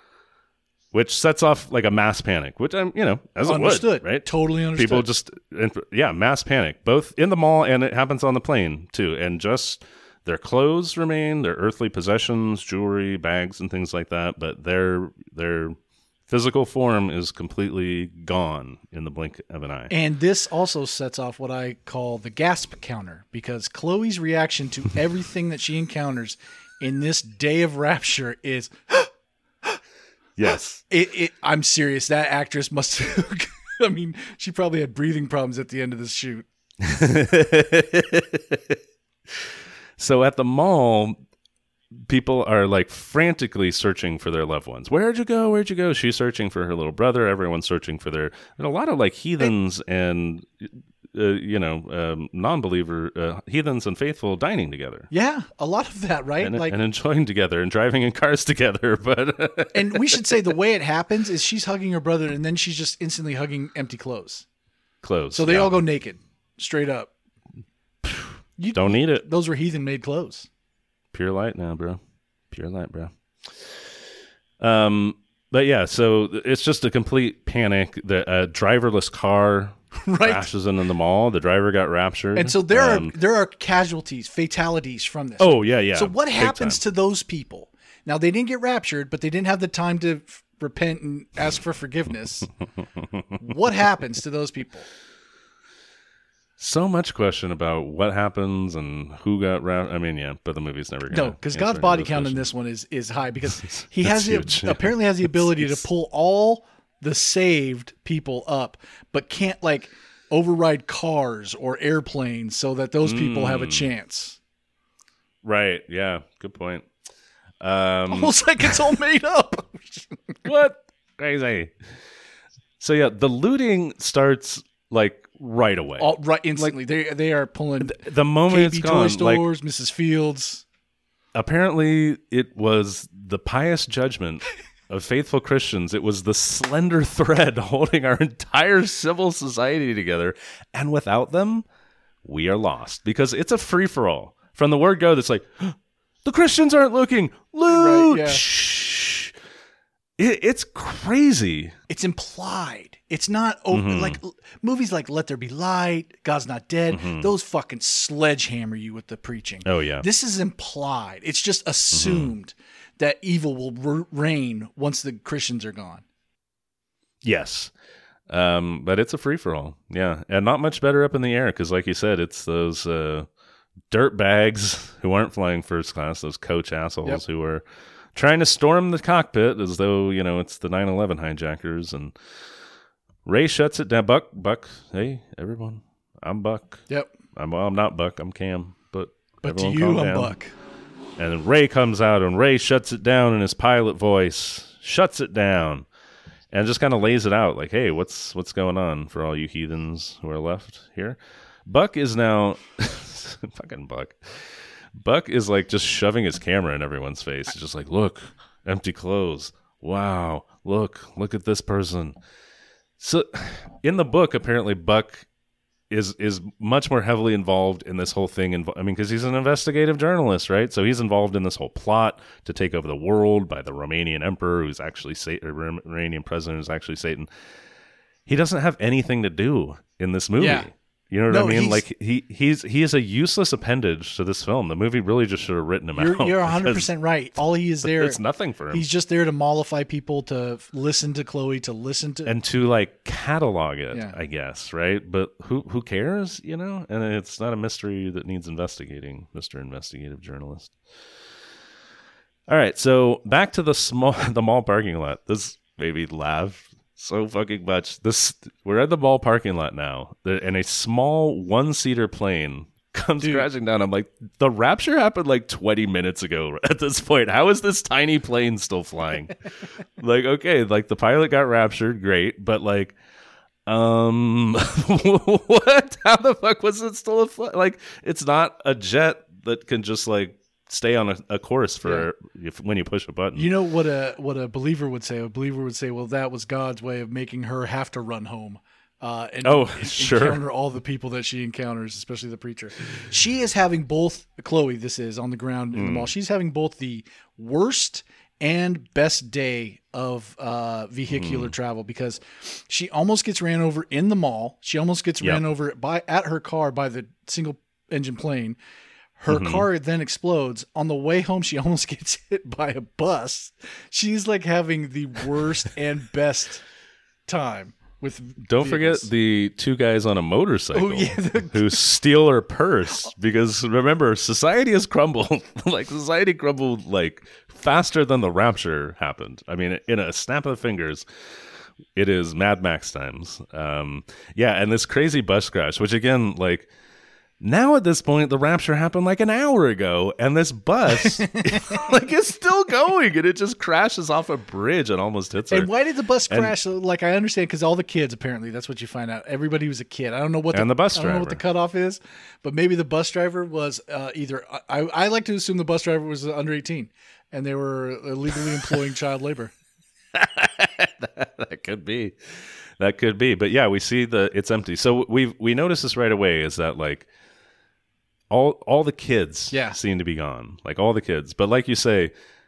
which sets off like a mass panic, which I'm, you know, as it Understood. would, right? Totally understood. People just, yeah, mass panic, both in the mall and it happens on the plane too. And just their clothes remain, their earthly possessions, jewelry, bags, and things like that. But their, their physical form is completely gone in the blink of an eye. And this also sets off what I call the gasp counter, because Chloe's reaction to everything that she encounters in this day of rapture is, Yes. it, it, I'm serious. That actress must have, I mean, she probably had breathing problems at the end of this shoot. So at the mall, people are like frantically searching for their loved ones. Where'd you go? Where'd you go? She's searching for her little brother. Everyone's searching for their, and a lot of like heathens and, uh, you know, um, non-believer uh, heathens and faithful dining together. Yeah, a lot of that, right? And, like, and enjoying together and driving in cars together. But and we should say the way it happens is she's hugging her brother, and then she's just instantly hugging empty clothes. clothes. So they yeah. all go naked, straight up. You, Don't need it. Those were heathen-made clothes. Pure light now, bro. Pure light, bro. Um, but yeah, so it's just a complete panic. The uh, driverless car Right. crashes into the mall. The driver got raptured, And so there Um, are there are casualties, fatalities from this. Oh yeah, yeah. So what Big happens time. to those people? Now they didn't get raptured, but they didn't have the time to f- repent and ask for forgiveness. What happens to those people? So much question about what happens and who got wrapped. I mean, yeah, but the movie's never going to. No, because God's body count in this one is is high because he has the, huge. apparently has the ability to pull all the saved people up, but can't like override cars or airplanes so that those people mm. have a chance. Right. Yeah. Good point. Um, Almost like it's all made up. What? Crazy. So yeah, the looting starts like right away. All, right, instantly. Like, they they are pulling the, the moment K B it's gone. Toy stores, like, Missus Fields. Apparently, it was the pious judgment of faithful Christians. It was the slender thread holding our entire civil society together, and without them, we are lost because it's a free for all. From the word go, that's like. The Christians aren't looking. Loot. Right, yeah. Shh. It, it's crazy. It's implied. It's not open. Mm-hmm. Like movies like Let There Be Light, God's Not Dead. Mm-hmm. Those fucking sledgehammer you with the preaching. Oh yeah. This is implied. It's just assumed mm-hmm. that evil will re- reign once the Christians are gone. Yes. Um, but it's a free for all. Yeah, and not much better up in the air because, like you said, it's those. Uh, Dirt bags who aren't flying first class, those coach assholes yep. who are trying to storm the cockpit as though, you know, it's the nine eleven hijackers. And Ray shuts it down. Buck, Buck, hey, everyone, I'm Buck. Yep. I'm, well, I'm not Buck, I'm Cam. But, but to you, I'm down. Buck. And then Ray comes out and Ray shuts it down in his pilot voice, shuts it down, and just kind of lays it out like, hey, what's what's going on for all you heathens who are left here? Buck is now... Fucking Buck. Buck is like just shoving his camera in everyone's face. He's just like, look, empty clothes. Wow, look, look at this person. So in the book, apparently Buck is is much more heavily involved in this whole thing. I mean, because he's an investigative journalist, right? So he's involved in this whole plot to take over the world by the Romanian emperor, who's actually Satan, or Romanian president who's actually Satan. He doesn't have anything to do in this movie. Yeah. You know what no, I mean? Like he he's he is a useless appendage to this film. The movie really just should have written him you're, out. You're one hundred percent right. All he is there. It's nothing for him. He's just there to mollify people, to listen to Chloe, to listen to and to like catalog it. Yeah. I guess, right? But who who cares? You know? And it's not a mystery that needs investigating, Mister Investigative Journalist. All right, so back to the small the mall parking lot. This made me laugh so fucking much. This we're at the mall parking lot now, and a small one-seater plane comes Dude. crashing down. I'm like, the rapture happened like twenty minutes ago at this point. How is this tiny plane still flying? Like, okay, like the pilot got raptured, great, but like, um, what? How the fuck was it still a fl- like? It's not a jet that can just like stay on a, a course for yeah. if, when you push a button. You know what a what a believer would say? A believer would say, well, that was God's way of making her have to run home. Uh, and oh, and sure. encounter all the people that she encounters, especially the preacher. She is having both, Chloe, this is, on the ground in mm. the mall. She's having both the worst and best day of uh, vehicular mm. travel because she almost gets ran over in the mall. She almost gets yep. ran over by at her car by the single engine plane. Her mm-hmm. car then explodes. On the way home, she almost gets hit by a bus. She's like having the worst and best time with Don't vehicles. forget the two guys on a motorcycle oh, yeah, the- who steal her purse because remember, society has crumbled. Like society crumbled like faster than the rapture happened. I mean, in a snap of fingers. It is Mad Max times. Um, yeah, and this crazy bus crash, which again, like, now at this point, the rapture happened like an hour ago, and this bus like is still going, and it just crashes off a bridge and almost hits her. And why did the bus crash? And, like, I understand because all the kids, apparently, that's what you find out. Everybody was a kid. I don't know what the, and the bus I driver. don't know what the cutoff is, but maybe the bus driver was uh, either. I, I like to assume the bus driver was under eighteen, and they were illegally employing child labor. that, that could be, that could be. But yeah, we see the it's empty. So we we notice this right away. Is that like. All all the kids yeah. seem to be gone, like all the kids. But like you say,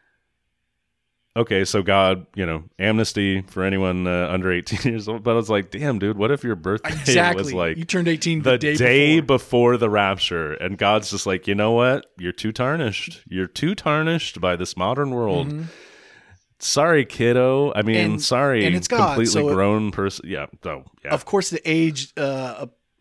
okay, so God, you know, amnesty for anyone uh, under eighteen years old. But I was like, damn, dude, what if your birthday exactly. was like you turned eighteen the, the day, day before. before the rapture, and God's just like, you know what? You're too tarnished. You're too tarnished by this modern world. Mm-hmm. Sorry, kiddo. I mean, and, sorry, and it's God, completely so grown person. Yeah, oh, yeah. Of course, the age. Uh,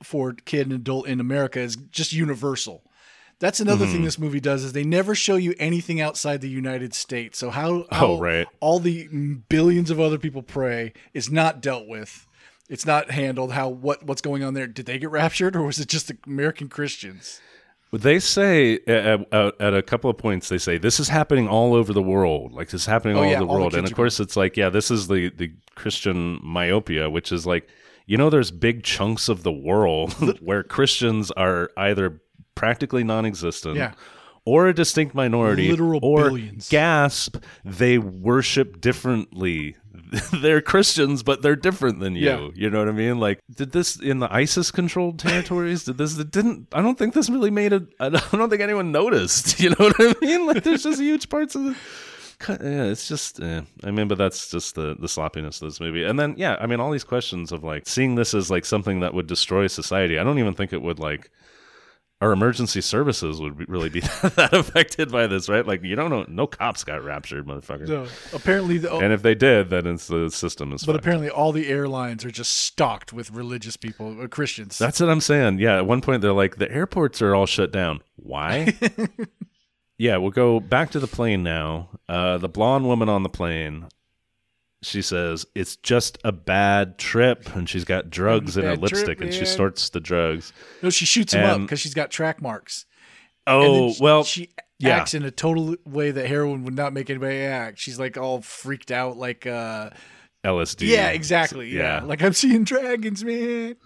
for kid and adult in America is just universal. That's another mm-hmm. thing this movie does is they never show you anything outside the United States. So how, how oh, right. all the billions of other people pray is not dealt with. It's not handled. How what what's going on there? Did they get raptured, or was it just the American Christians? They say at, at, at a couple of points, they say this is happening all over the world. Like this is happening oh, all yeah, over the all world. the And of course, it's like, yeah, this is the, the Christian myopia, which is like, you know, there's big chunks of the world where Christians are either practically non-existent yeah. or a distinct minority, literal or billions. gasp, they worship differently. They're Christians, but they're different than you. Yeah. You know what I mean? Like, did this in the ISIS-controlled territories? Did this? It didn't. I don't think this really made a. I don't think anyone noticed. You know what I mean? Like, there's just huge parts of the. Yeah, it's just. Eh. I mean, but that's just the the sloppiness of this movie. And then, yeah, I mean, all these questions of like seeing this as like something that would destroy society. I don't even think it would like. Our emergency services would be, really be that affected by this, right? Like, you don't know, no cops got raptured, motherfucker. No, apparently, the, and if they did, then it's the system is. But fucked. apparently, all the airlines are just stocked with religious people, uh, Christians. That's what I'm saying. Yeah, at one point they're like, the airports are all shut down. Why? Yeah, we'll go back to the plane now. Uh, the blonde woman on the plane. She says, it's just a bad trip, and she's got drugs in her lipstick, trip, and she snorts the drugs. No, she shoots him and, up because she's got track marks. Oh, she, well, she yeah. acts in a total way that heroin would not make anybody act. She's like all freaked out, like uh, L S D. Yeah, exactly. Yeah. yeah. Like, I'm seeing dragons, man.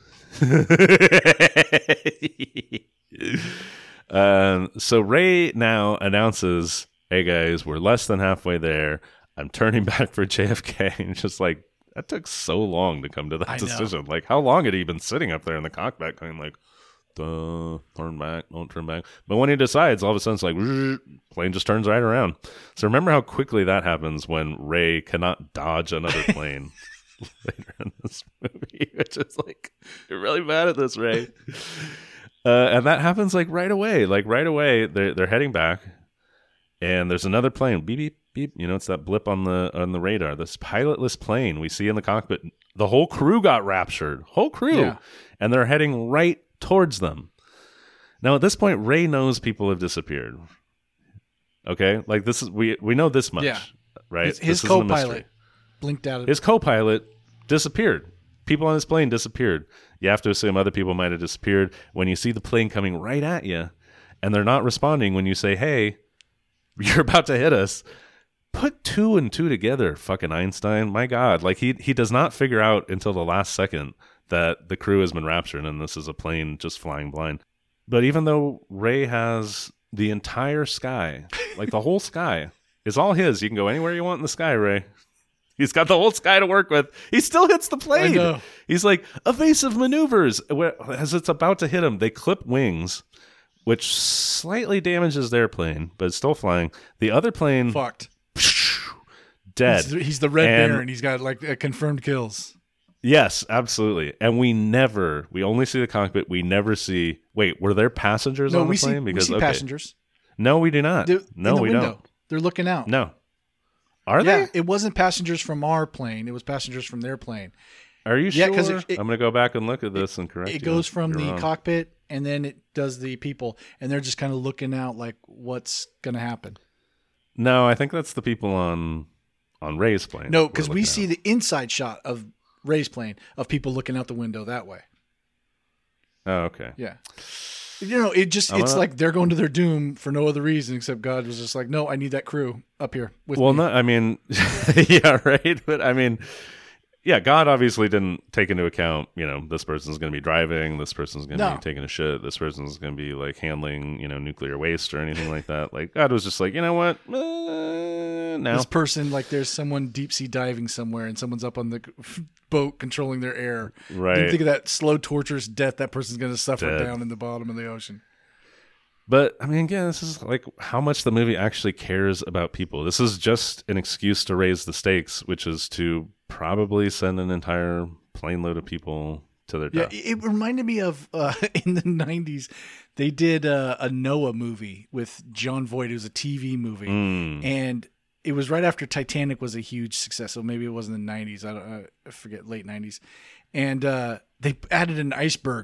um, so Ray now announces, hey, guys, we're less than halfway there. I'm turning back for J F K, and just like, that took so long to come to that I decision. know. Like, how long had he been sitting up there in the cockpit going like, duh, turn back, don't turn back. But when he decides, all of a sudden it's like, plane just turns right around. So remember how quickly that happens when Ray cannot dodge another plane later in this movie, which is like, you're really bad at this, Ray. uh, and that happens like right away. Like right away, they're, they're heading back, and there's another plane, beep, beep. Beep, you know, it's that blip on the on the radar. This pilotless plane we see in the cockpit. The whole crew got raptured. Whole crew. Yeah. And they're heading right towards them. Now, at this point, Ray knows people have disappeared. Okay? Like, this is, we we know this much. Yeah. Right? His, his this co-pilot blinked out. Of- his co-pilot disappeared. People on his plane disappeared. You have to assume other people might have disappeared. When you see the plane coming right at you, and they're not responding when you say, hey, you're about to hit us. Put two and two together, fucking Einstein. My God. Like, he he does not figure out until the last second that the crew has been raptured and this is a plane just flying blind. But even though Ray has the entire sky, like the whole sky, is all his. You can go anywhere you want in the sky, Ray. He's got the whole sky to work with. He still hits the plane. I know. He's like, evasive maneuvers. As it's about to hit him, they clip wings, which slightly damages their plane, but it's still flying. The other plane... Fucked. Dead. He's, he's the Red and, Baron. He's got like uh, confirmed kills. Yes, absolutely. And we never, we only see the cockpit. We never see. Wait, were there passengers no, on the we plane? See, because we see okay. passengers. No, we do not. They're, no, in the we window. don't. They're looking out. No. Are yeah, they? It wasn't passengers from our plane. It was passengers from their plane. Are you yeah, sure? It, it, I'm going to go back and look at this it, and correct it you. It goes from You're the wrong. cockpit, and then it does the people, and they're just kind of looking out like what's going to happen. No, I think that's the people on on Ray's plane. No, because we see out. the inside shot of Ray's plane of people looking out the window that way. Oh, okay. Yeah. You know, it just, I'm it's gonna... like they're going to their doom for no other reason except God was just like, no, I need that crew up here with well, me. Well, no, I mean, yeah, right. But I mean, yeah, God obviously didn't take into account, you know, this person's going to be driving, this person's going to no. be taking a shit, this person's going to be like handling, you know, nuclear waste or anything like that. Like, God was just like, you know what? Uh, no. This person, like, there's someone deep sea diving somewhere and someone's up on the boat controlling their air. Right. You think of that slow, torturous death that person's going to suffer Dead. down in the bottom of the ocean. But, I mean, again, this is like how much the movie actually cares about people. This is just an excuse to raise the stakes, which is to probably send an entire plane load of people to their death. Yeah, it reminded me of, uh, in the nineties, they did uh, a Noah movie with John Voight. It was a T V movie. Mm. And it was right after Titanic was a huge success. So maybe it wasn't the nineties. I, don't, I forget, late nineties. And uh, they added an iceberg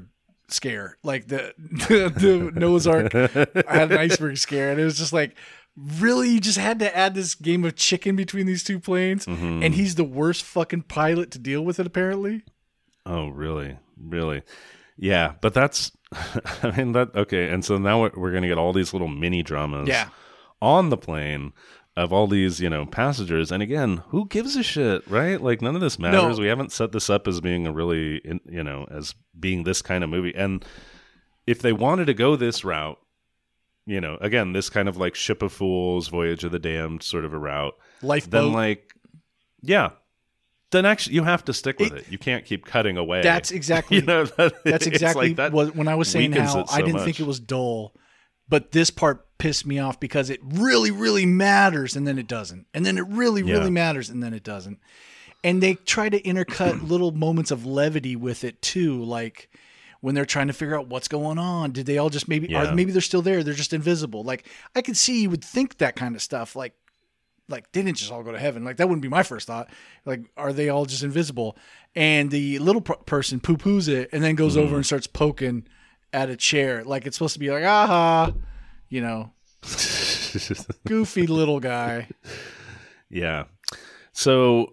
scare, like the the, the Noah's Ark. I had an iceberg scare, and it was just like, really, you just had to add this game of chicken between these two planes, Mm-hmm. and he's the worst fucking pilot to deal with it, apparently. Oh, really? Really? Yeah, but that's, I mean, that, okay. And so now we're, we're going to get all these little mini dramas Yeah. on the plane of all these, you know, passengers. And again, who gives a shit, right? Like, none of this matters. No. We haven't set this up as being a really, in- you know, as being this kind of movie. And if they wanted to go this route, you know, again, this kind of like Ship of Fools, Voyage of the Damned sort of a route, Lifeboat. then like, yeah. Then actually, you have to stick with it. It- You can't keep cutting away. That's exactly. You know, that, That's it's exactly like that what when I was saying weakens how it so I didn't much. think it was dull, but this part pissed me off because it really, really matters, and then it doesn't, and then it really, Yeah. really matters, and then it doesn't, and they try to intercut little moments of levity with it too, like when they're trying to figure out what's going on. Did they all just maybe? Yeah. Or maybe they're still there. They're just invisible. Like I could see you would think that kind of stuff, like. Like they didn't just all go to heaven. Like that wouldn't be my first thought. Like, are they all just invisible? And the little per- person poo poos it and then goes Mm. over and starts poking at a chair. Like it's supposed to be like, aha, you know, goofy little guy. Yeah. So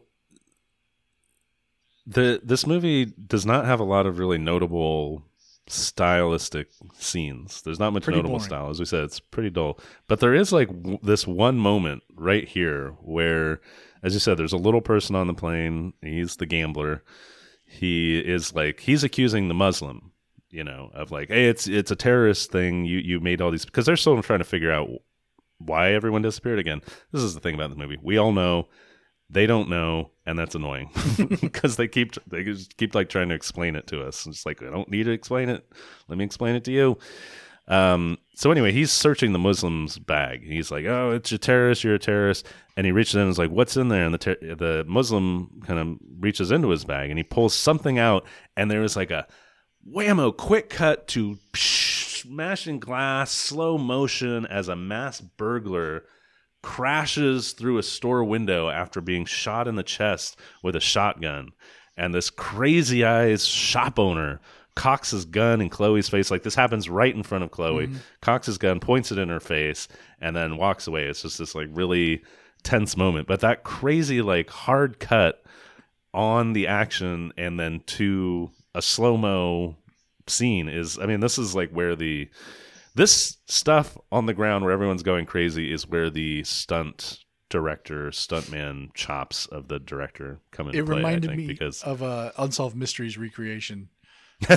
the this movie does not have a lot of really notable stylistic scenes. There's not much Pretty notable boring. style. As we said, it's pretty dull. But there is like w- this one moment right here where, as you said, there's a little person on the plane. He's the gambler. He is like, he's accusing the Muslim, you know, of like, hey, it's it's a terrorist thing. You you made all these, because they're still trying to figure out why everyone disappeared again. This is the thing about the movie. We all know, they don't know, and that's annoying because they keep they just keep like trying to explain it to us. It's like, I don't need to explain it. Let me explain it to you. Um, so anyway, he's searching the Muslim's bag. He's like, "Oh, it's a terrorist. You're a terrorist." And he reaches in and is like, "What's in there?" And the ter- the Muslim kind of reaches into his bag and he pulls something out. And there is like a whammo, quick cut to smashing glass, slow motion as a mass burglar crashes through a store window after being shot in the chest with a shotgun. And this crazy eyes shop owner cocks his gun in Chloe's face. Like, this happens right in front of Chloe. Mm-hmm. Cocks his gun, points it in her face, and then walks away. It's just this like really tense moment. But that crazy like hard cut on the action and then to a slow-mo scene is, I mean, this is like where the this stuff on the ground where everyone's going crazy is where the stunt director, stuntman chops of the director come into It play. reminded I think, me because of a Unsolved Mysteries recreation of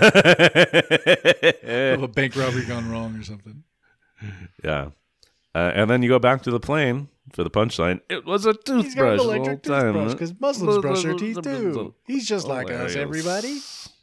a bank robbery gone wrong or something. yeah. Uh, and then you go back to the plane for the punchline. It was a toothbrush He's got an the whole electric time. toothbrush because Muslims brush their teeth too. He's just like us, Hilarious. everybody.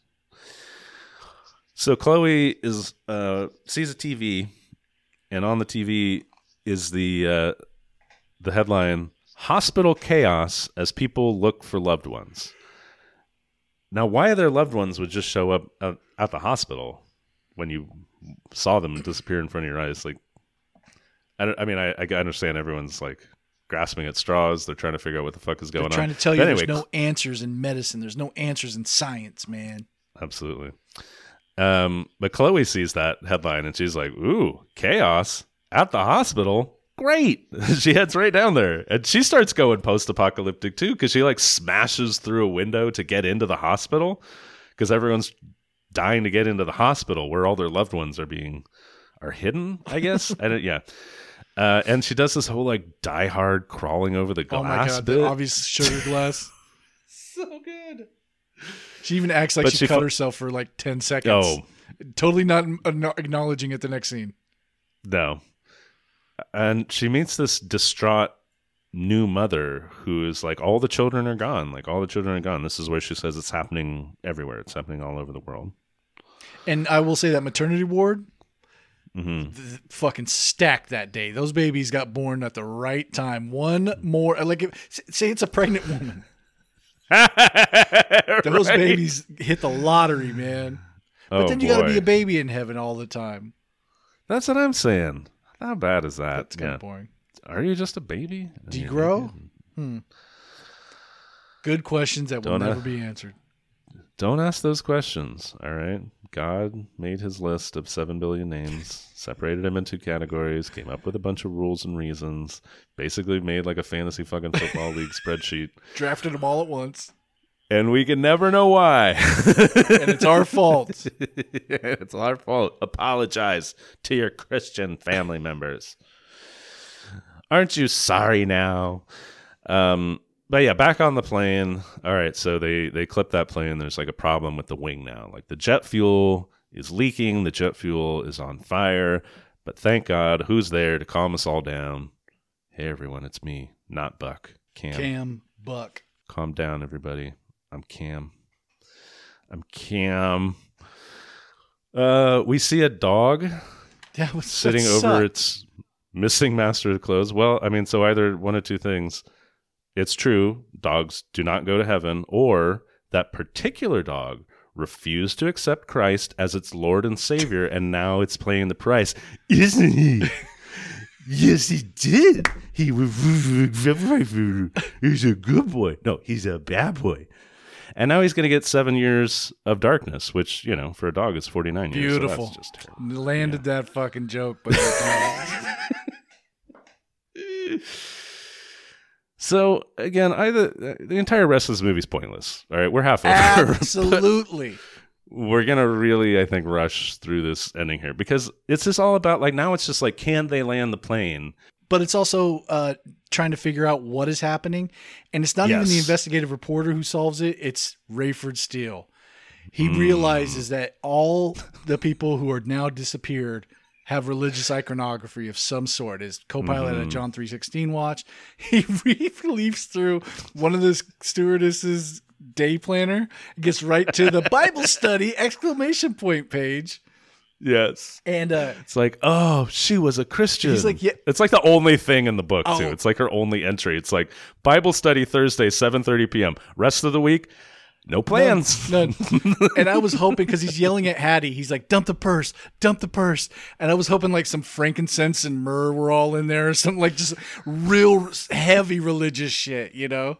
So Chloe is uh, sees a T V, and on the T V is the uh, the headline: "Hospital chaos as people look for loved ones." Now, why their loved ones would just show up at, at the hospital when you saw them disappear in front of your eyes? Like, I, don't, I mean, I, I understand everyone's like grasping at straws. They're trying to figure out what the fuck is going They're trying on. to tell you But anyway, there's no answers in medicine. There's no answers in science, man. Absolutely. Um, but Chloe sees that headline and she's like, "Ooh, chaos at the hospital. Great." She heads right down there and she starts going post-apocalyptic too, because she like smashes through a window to get into the hospital because everyone's dying to get into the hospital where all their loved ones are being are hidden, I guess. I don't, yeah. Uh, and she does this whole like Die Hard crawling over the glass Oh my god, bit. the obvious sugar glass. So good. She even acts like But she, she cut fu- herself for like ten seconds. Oh. Totally not uh, acknowledging it the next scene. No. And she meets this distraught new mother who is like, all the children are gone. Like, all the children are gone. This is where she says it's happening everywhere. It's happening all over the world. And I will say that maternity ward Mm-hmm. th- fucking stacked that day. Those babies got born at the right time. One more, like, if, say it's a pregnant woman. Those Right? babies hit the lottery, man. But Oh, then you got to boy. be a baby in heaven all the time. That's what I'm saying. How bad is that? That's kind Yeah. of boring. Are you just a baby? Do you Are grow? a baby? Hmm. Good questions that will Don't know. never be answered. Don't ask those questions, all right? God made his list of seven billion names, separated them into categories, came up with a bunch of rules and reasons, basically made like a fantasy fucking football league spreadsheet. Drafted them all at once. And we can never know why. And it's our fault. It's our fault. Apologize to your Christian family members. Aren't you sorry now? Um, but yeah, back on the plane. All right, so they, they clip that plane. There's like a problem with the wing now. Like the jet fuel is leaking. The jet fuel is on fire. But thank God, who's there to calm us all down? Hey, everyone, it's me, not Buck. Cam. Cam Buck. Calm down, everybody. I'm Cam. I'm Cam. Uh, we see a dog that was sitting that over sucked. its missing master's clothes. Well, I mean, so either one of two things. It's true, dogs do not go to heaven, or that particular dog refused to accept Christ as its Lord and Savior, and now it's paying the price. Isn't he? Yes, he did. He was he's a good boy. No, he's a bad boy. And now he's going to get seven years of darkness, which, you know, for a dog is forty-nine years. Beautiful. So that's just terrible. Landed that fucking joke. But So, again, I the, the entire rest of this movie is pointless. All right, we're half over. Absolutely. We're going to really, I think, rush through this ending here because it's just all about, like, now it's just like, can they land the plane? But it's also uh, trying to figure out what is happening. And it's not Yes. even the investigative reporter who solves it. It's Rayford Steele. He Mm. realizes that all the people who are now disappeared have religious iconography of some sort. His co-pilot Mm-hmm. at John three sixteen watch. He leaps through one of the stewardess's day planner, gets right to the Bible study exclamation point page. Yes. And uh, It's like, oh, she was a Christian. He's like, yeah. It's like the only thing in the book, too. Oh. It's like her only entry. It's like Bible study Thursday, seven thirty p.m. Rest of the week, no plans. None. None. And I was hoping, because he's yelling at Hattie, he's like, dump the purse, dump the purse. And I was hoping like some frankincense and myrrh were all in there or something, like just real heavy religious shit, you know?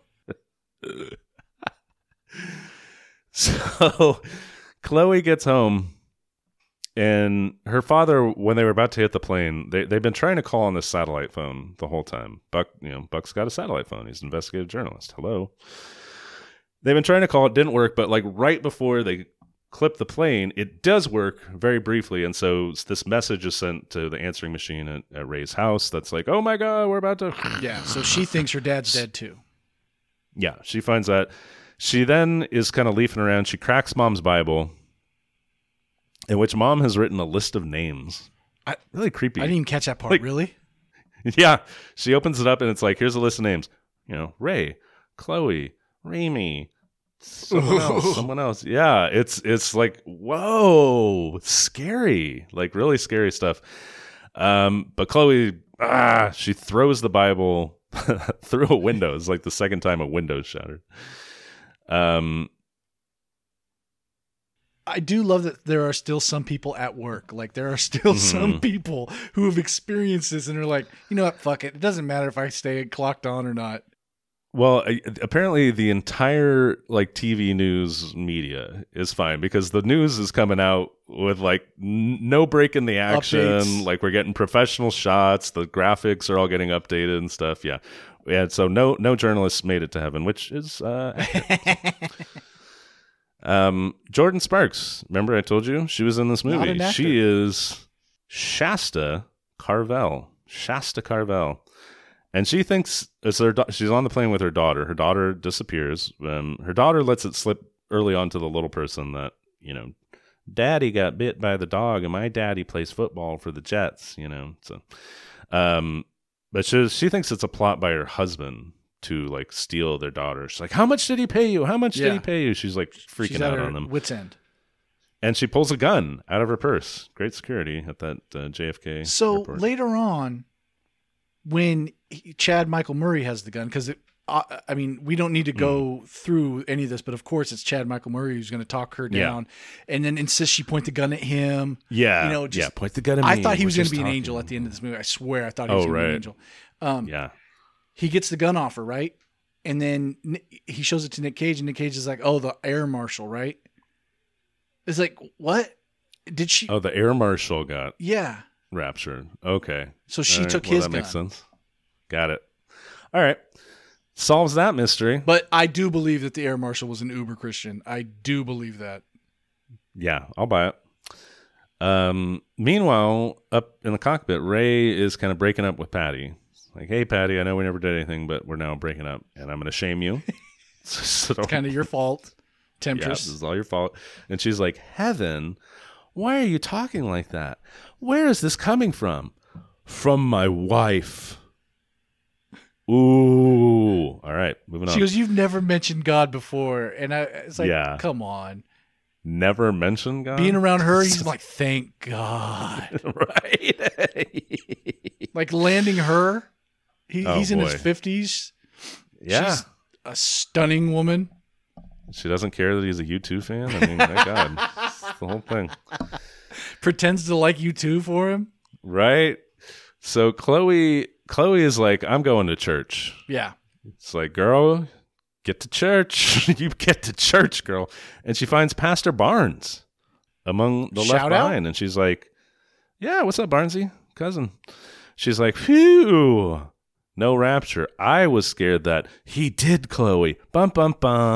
So Chloe gets home, and her father, when they were about to hit the plane, they, they've been trying to call on this satellite phone the whole time. Buck, you know, Buck's got a satellite phone. He's an investigative journalist. Hello. They've been trying to call, it didn't work, but like right before they clip the plane, it does work very briefly. And so this message is sent to the answering machine at, at Ray's house that's like, oh my God, we're about to. Yeah. So she thinks her dad's dead too. Yeah, she finds that. She then is kind of leafing around. She cracks Mom's Bible, in which Mom has written a list of names. I, Really creepy. I didn't even catch that part. Like- Really? Yeah, she opens it up and it's like, here's a list of names. You know, Ray, Chloe, Ramy, someone else, someone else. Yeah, it's it's like, whoa, scary, like really scary stuff. Um, but Chloe, ah, she throws the Bible through a window. It's like the second time a window's shattered. Um, I do love that there are still some people at work. Like there are still Mhm. some people who have experienced this and are like, you know what, fuck it. It doesn't matter if I stay clocked on or not. Well, I- apparently the entire like T V news media is fine because the news is coming out with like n- no break in the action. Updates. Like we're getting professional shots. The graphics are all getting updated and stuff. Yeah. Yeah. So no, no journalists made it to heaven, which is, uh, accurate. um, Jordan Sparks. Remember I told you she was in this Not movie. an actor. She is Shasta Carvel. Shasta Carvel. And she thinks it's her. Da- she's on the plane with her daughter. Her daughter disappears. Um, her daughter lets it slip early on to the little person that, you know, Daddy got bit by the dog, and my daddy plays football for the Jets. You know, so, um, but she she thinks it's a plot by her husband to like steal their daughter. She's like, "How much did he pay you? How much did Yeah. he pay you?" She's like freaking She's at out her on them, wit's end. and she pulls a gun out of her purse. Great security at that uh, J F K. So airport. later on, when he, Chad Michael Murray has the gun, because uh, I mean, we don't need to go Hmm. through any of this, but of course it's Chad Michael Murray who's going to talk her Yeah. down, and then insists she point the gun at him. Yeah, you know, just- yeah. Point the gun at me. I thought he We're was going to just be an talking. angel at the end of this movie. I swear, I thought he Oh, was going to be right. an angel. Um, Yeah. He gets the gun off her, right? and then he shows it to Nick Cage, and Nick Cage is like, "Oh, the air marshal, right?" It's like, what? Did she? Oh, the air marshal got yeah raptured. Okay, so she right. took well, his that gun. makes sense. Got it. All right, solves that mystery. But I do believe that the air marshal was an uber Christian. I do believe that. Yeah, I'll buy it. Um, meanwhile, up in the cockpit, Ray is kind of breaking up with Patty. Like, hey, Patty, I know we never did anything, but we're now breaking up, and I'm going to shame you. so It's kind of your fault, Temptress. Yeah, this is all your fault. And she's like, Heaven, why are you talking like that? Where is this coming from? From my wife. Ooh. All right, moving on. She goes, you've never mentioned God before. And I, it's like, Yeah. come on. Never mentioned God? Being around her, he's like, thank God. Right. Like landing her. He, Oh, he's in boy. his fifties. Yeah. She's a stunning woman. She doesn't care that he's a U two fan? I mean, my God. It's the whole thing. Pretends to like you too for him. Right? So Chloe Chloe is like, I'm going to church. Yeah. It's like, girl, get to church. You get to church, girl. And she finds Pastor Barnes among the Shout left out? behind. And she's like, yeah, what's up, Barnesy? Cousin. She's like, phew. No rapture. I was scared that he did, Chloe. Bum, bum,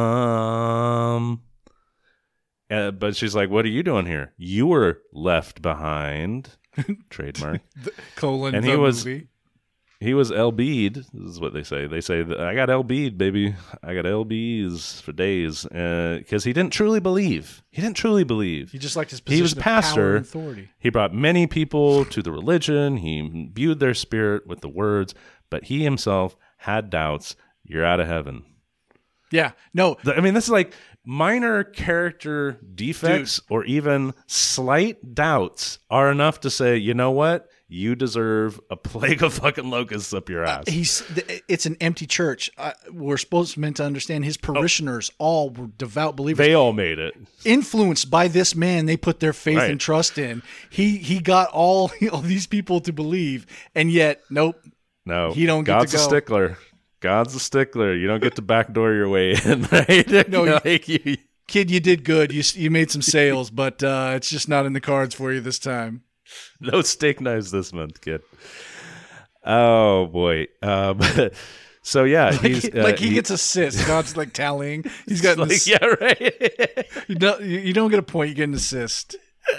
bum. Uh, but she's like, what are you doing here? You were left behind. Trademark. The, colon And the he was- movie. He was L B'd. This is what they say. They say, that I got L B'd, baby. I got L B's for days. Because he didn't truly believe. He didn't truly believe. He just liked his He position was of pastor. power and authority. He brought many people to the religion. He imbued their spirit with the words. But he himself had doubts. You're out of heaven. Yeah. No. The- I mean, this is like minor character defects or even slight doubts are enough to say, you know what? You deserve a plague of fucking locusts up your ass. He's. It's an empty church. Uh, we're supposed meant to understand his parishioners all were devout believers. They all made it. Influenced by this man, they put their faith Right. and trust in. He he got all, all these people to believe, and yet, nope. No, He don't get God's to a go. stickler. God's a stickler. You don't get to backdoor your way in, right? No, You know, like you- Kid, you did good. You you made some sales, but uh, it's just not in the cards for you this time. no steak knives this month, kid. Oh boy. Um, so yeah, Like, he's he, uh, like he, he- gets assists. God's like tallying. He's got like, this, yeah, right. you don't you you don't get a point. You get an assist.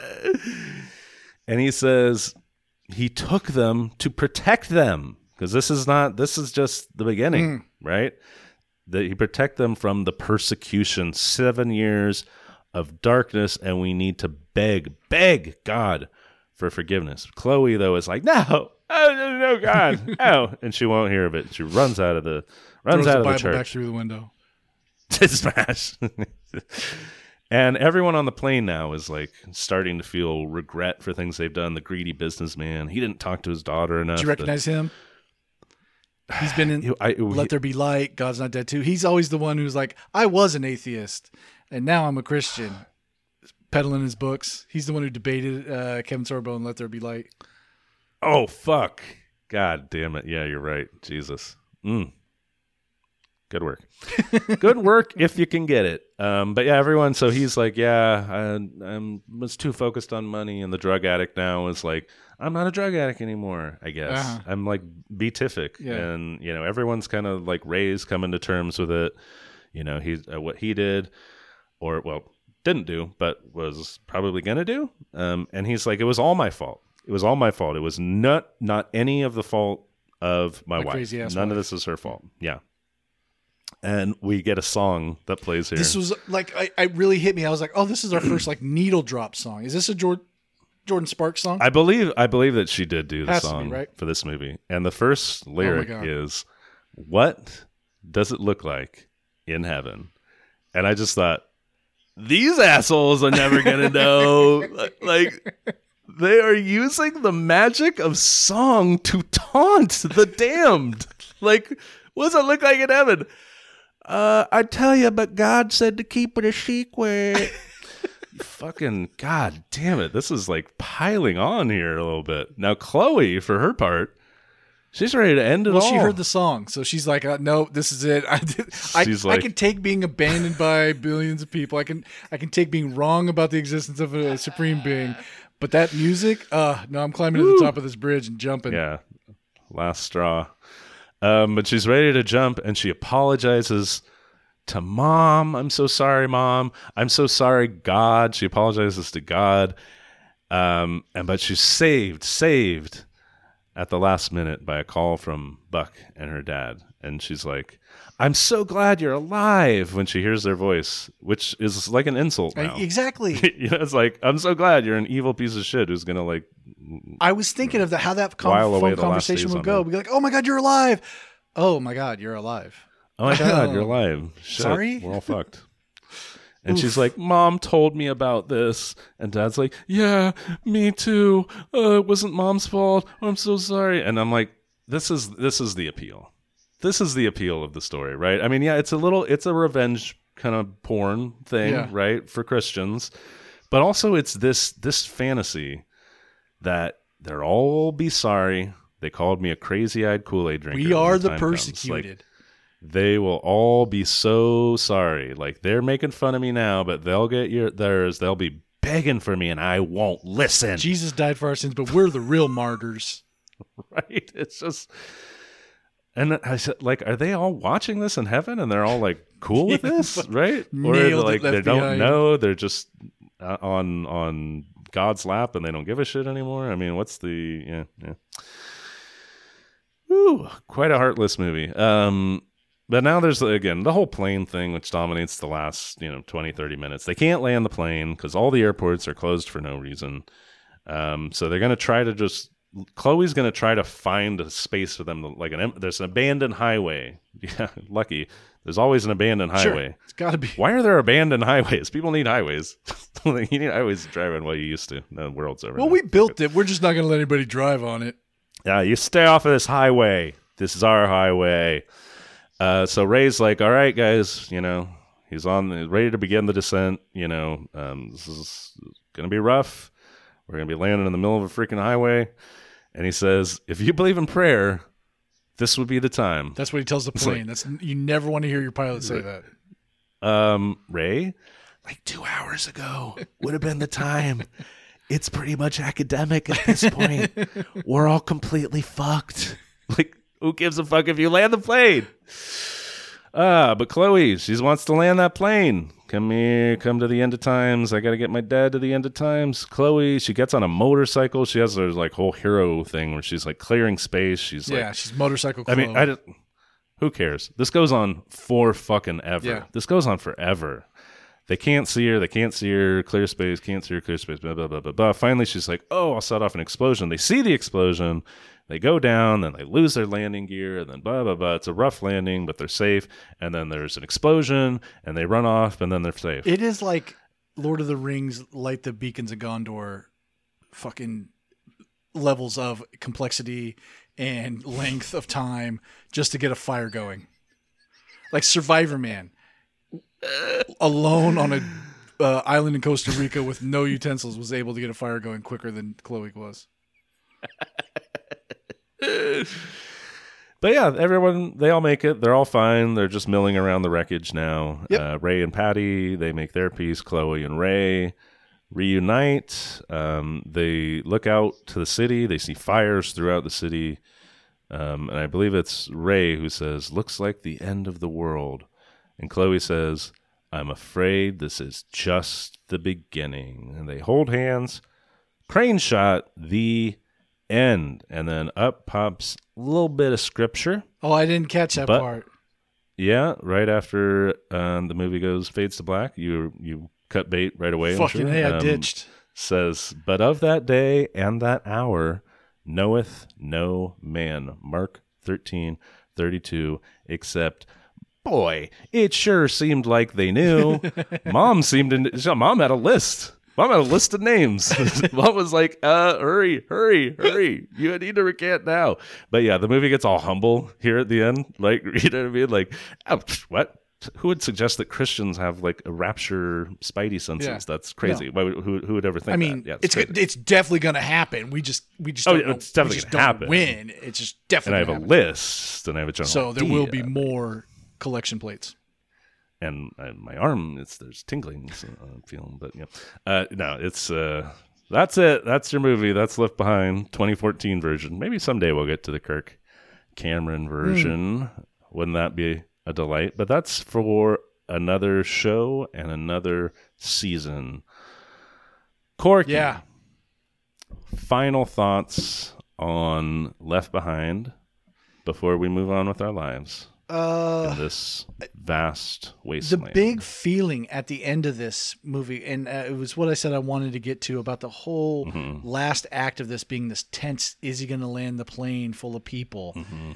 And he says he took them to protect them because this is not this is just the beginning, right? That he protect them from the persecution, seven years of darkness, and we need to beg, beg God for forgiveness. Chloe though is like, no, oh no, no, God, no, and she won't hear of it. She runs out of the runs Throws out the of the Bible church. back through the window. To smash. And everyone on the plane now is like starting to feel regret for things they've done. The greedy businessman. He didn't talk to his daughter enough. Do you recognize him? He's been in He- I- Let he- There Be Light, God's Not Dead Too. He's always the one who's like, I was an atheist, and now I'm a Christian. Peddling his books. He's the one who debated uh, Kevin Sorbo and Let There Be Light. Oh, fuck. God damn it. Yeah, you're right. Jesus. Mm. Good work. Good work if you can get it. Um, but yeah, everyone. So he's like, yeah, I, I'm was too focused on money, and the drug addict now is like, I'm not a drug addict anymore. I guess Uh-huh. I'm like beatific, Yeah. and you know, everyone's kind of like Ray's coming to terms with it. You know, he's uh, what he did, or well, didn't do, but was probably gonna do. Um, and he's like, it was all my fault. It was all my fault. It was not not any of the fault of my, My wife. crazy-ass None of wife. this is her fault. Yeah. And we get a song that plays here. This was like, I, I really hit me. I was like, oh, this is our first like needle drop song. Is this a Jordan, Jordan Sparks song? I believe I believe that she did do the Has to be, song right? for this movie. And the first lyric God. is, what does it look like in heaven? And I just thought, these assholes are never going to know. Like, they are using the magic of song to taunt the damned. Like, what does it look like in heaven? Uh, I tell you, but God said to keep it a secret. Fucking God damn it. This is like piling on here a little bit. Now, Chloe, for her part, She's ready to end it well, all. she heard the song, so she's like, uh, "No, this is it. I, did, I, She's I like- can take being abandoned by billions of people. I can, I can take being wrong about the existence of a supreme being, but that music, uh, no, I'm climbing to the top of this bridge and jumping." Yeah, last straw. Um, but she's ready to jump, and she apologizes to Mom. I'm so sorry, Mom. I'm so sorry, God. She apologizes to God. Um, and but she's saved, saved at the last minute by a call from Buck and her dad. And she's like, "I'm so glad you're alive," when she hears their voice, which is like an insult now. I- exactly. You know, it's like, "I'm so glad you're an evil piece of shit who's gonna like." I was thinking of the, how that com- While away phone the last conversation days would on go. Earth. We'd be like, "Oh my God, you're alive! Oh my God, you're alive!" Oh my God, you're alive. Shit, Sorry? we're all fucked. And she's like, "Mom told me about this." And Dad's like, "Yeah, me too. Uh, it wasn't Mom's fault. I'm so sorry." And I'm like, this is this is the appeal. This is the appeal of the story, right? I mean, yeah, it's a little, it's a revenge kind of porn thing, Yeah. right, for Christians. But also it's this this fantasy that they'll all be sorry. They called me a crazy-eyed Kool-Aid drinker. We when are the time comes. persecuted. Like, they will all be so sorry. Like, they're making fun of me now, but they'll get your theirs. They'll be begging for me, and I won't listen. Jesus died for our sins, but we're the real martyrs. Right? It's just, and I said, like, are they all watching this in heaven, and they're all like cool with Yeah, this, but right? Or nailed it, like Left they don't Behind. know, they're just uh, on on God's lap, and they don't give a shit anymore. I mean, what's the yeah yeah. Ooh, quite a heartless movie. Um, but now there's, again, the whole plane thing, which dominates the last, you know, twenty, thirty minutes. They can't land the plane because all the airports are closed for no reason. Um, so they're going to try to just, Chloe's going to try to find a space for them. To, like, an there's an abandoned highway. Yeah, lucky. There's always an abandoned highway. Sure, it's got to be. Why are there abandoned highways? People need highways. You need highways to drive on what you used to. The world's over. Well, now. we built it. We're just not going to let anybody drive on it. Yeah, you stay off of this highway. This is our highway. Uh, so Ray's like, "All right, guys, you know, he's on, he's ready to begin the descent. You know, um, this is going to be rough. We're going to be landing in the middle of a freaking highway." And he says, "If you believe in prayer, this would be the time." That's what he tells the plane. That's you never want to hear your pilot say that. Um, Ray, like two hours ago would have been the time. It's pretty much academic at this point. We're all completely fucked. Like, who gives a fuck if you land the plane? Ah, but Chloe, she wants to land that plane. Come here, come to the end of times. I got to get my dad to the end of times. Chloe, she gets on a motorcycle. She has her like whole hero thing where she's like clearing space. She's Yeah, like, she's motorcycle. I mean, Chloe. I just, who cares? This goes on for fucking ever. Yeah. This goes on forever. They can't see her. They can't see her. Clear space. Can't see her. Clear space. Blah, blah, blah, blah, blah. Finally, she's like, "Oh, I'll set off an explosion." They see the explosion. They go down. Then they lose their landing gear. And then blah, blah, blah. It's a rough landing, but they're safe. And then there's an explosion. And they run off. And then they're safe. It is like Lord of the Rings, Light the Beacons of Gondor, fucking levels of complexity and length of time just to get a fire going. Like Survivor Man, alone on a uh, island in Costa Rica with no utensils, was able to get a fire going quicker than Chloe was. But yeah, everyone, they all make it. They're all fine. They're just milling around the wreckage now. Yep. Uh, Ray and Patty, they make their peace. Chloe and Ray reunite. Um, they look out to the city. They see fires throughout the city. Um, and I believe it's Ray who says, "Looks like the end of the world." And Chloe says, "I'm afraid this is just the beginning." And they hold hands. Crane shot, the end. And then up pops a little bit of scripture. Oh, I didn't catch that But- part. Yeah, right after um, the movie goes fades to black, you you cut bait right away. I'm Fucking sure. hey, I Um, ditched. Says, "But of that day and that hour knoweth no man." Mark thirteen thirty-two. Except, boy, it sure seemed like they knew. Mom seemed to. Mom had a list. Mom had a list of names. Mom was like, uh, hurry, hurry, hurry. You need to recant now. But yeah, the movie gets all humble here at the end. Like, you know what I mean? Like, oh, what? who would suggest that Christians have like a rapture spidey senses? Yeah. That's crazy. No. Why would, who, who would ever think I mean, that? Yeah, it's it's, it's definitely going to happen. We just we just Oh, don't yeah, know, it's definitely we just gonna don't happen. win. It's just and definitely I have a gonna happen. list, and I have a general So there idea. will be more collection plates. And uh, my arm, it's there's tingling. So I'm feeling, but yeah, uh, no, it's uh, that's it. That's your movie. That's Left Behind, twenty fourteen version. Maybe someday we'll get to the Kirk Cameron version. Mm. Wouldn't that be a delight? But that's for another show and another season. Corky. Yeah. Final thoughts on Left Behind before we move on with our lives. Uh, in this vast wasteland. The big feeling at the end of this movie, and uh, it was what I said I wanted to get to about the whole mm-hmm. last act of this being this tense, is he going to land the plane full of people, mm-hmm.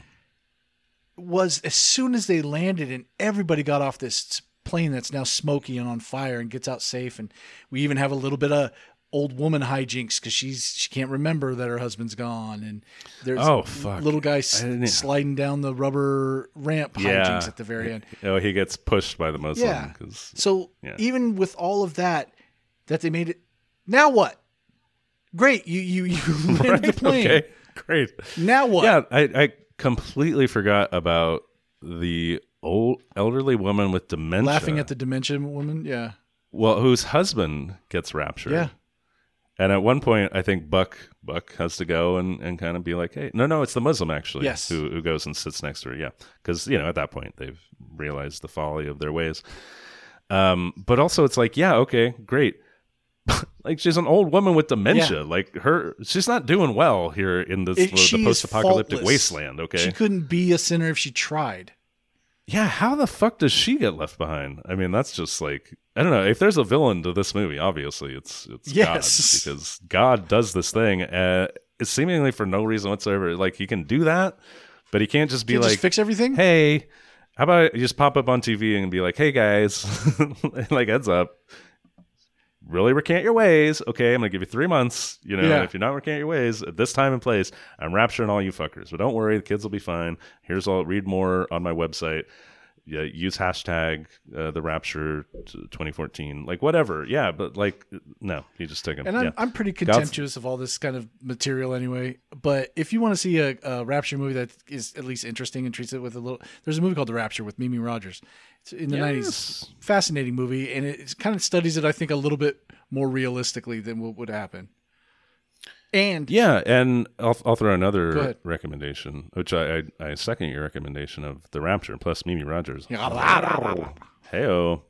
was as soon as they landed and everybody got off this plane that's now smoky and on fire and gets out safe, and we even have a little bit of old woman hijinks because she's she can't remember that her husband's gone, and there's oh, a fuck. little guy s- sliding down the rubber ramp yeah. hijinks at the very end. Oh, he gets pushed by the Muslim. Yeah. Cause, so yeah. even with all of that, that they made it. Now what? Great, you you you landed right? the plane. Okay, great. Now what? Yeah, I, I completely forgot about the old elderly woman with dementia, Laughing at the dementia woman. Yeah. Well, whose husband gets raptured. Yeah. And at one point, I think Buck Buck has to go and, and kind of be like, hey, no, no, it's the Muslim, actually, yes. who, who goes and sits next to her. Yeah, because, you know, at that point, they've realized the folly of their ways. Um, but also, it's like, yeah, okay, great. Like, she's an old woman with dementia. Yeah. Like, her, she's not doing well here in this it, the post-apocalyptic wasteland, okay? She couldn't be a sinner if she tried. Yeah, how the fuck does she get left behind? I mean, that's just like, I don't know. If there's a villain to this movie, obviously it's it's yes. God, because God does this thing uh, seemingly for no reason whatsoever. Like, he can do that, but he can't just be can't like, just fix everything. Hey, how about you just pop up on T V and be like, hey guys, like, heads up, really recant your ways. Okay, I'm gonna give you three months. You know, yeah. if you're not recant your ways at this time and place, I'm rapturing all you fuckers. But don't worry, the kids will be fine. Here's all. Read more on my website. Yeah, use hashtag uh, the rapture twenty fourteen, like whatever. Yeah, but like no, you just take them. And I'm, yeah. I'm pretty contemptuous God's... of all this kind of material anyway. But if you want to see a, a rapture movie that is at least interesting and treats it with a little, there's a movie called The Rapture with Mimi Rogers. It's in the yes. nineties, fascinating movie, and it kind of studies it, I think, a little bit more realistically than what would happen. And yeah, and I'll I'll throw another recommendation, which I, I I second your recommendation of The Rapture plus Mimi Rogers. Heyo.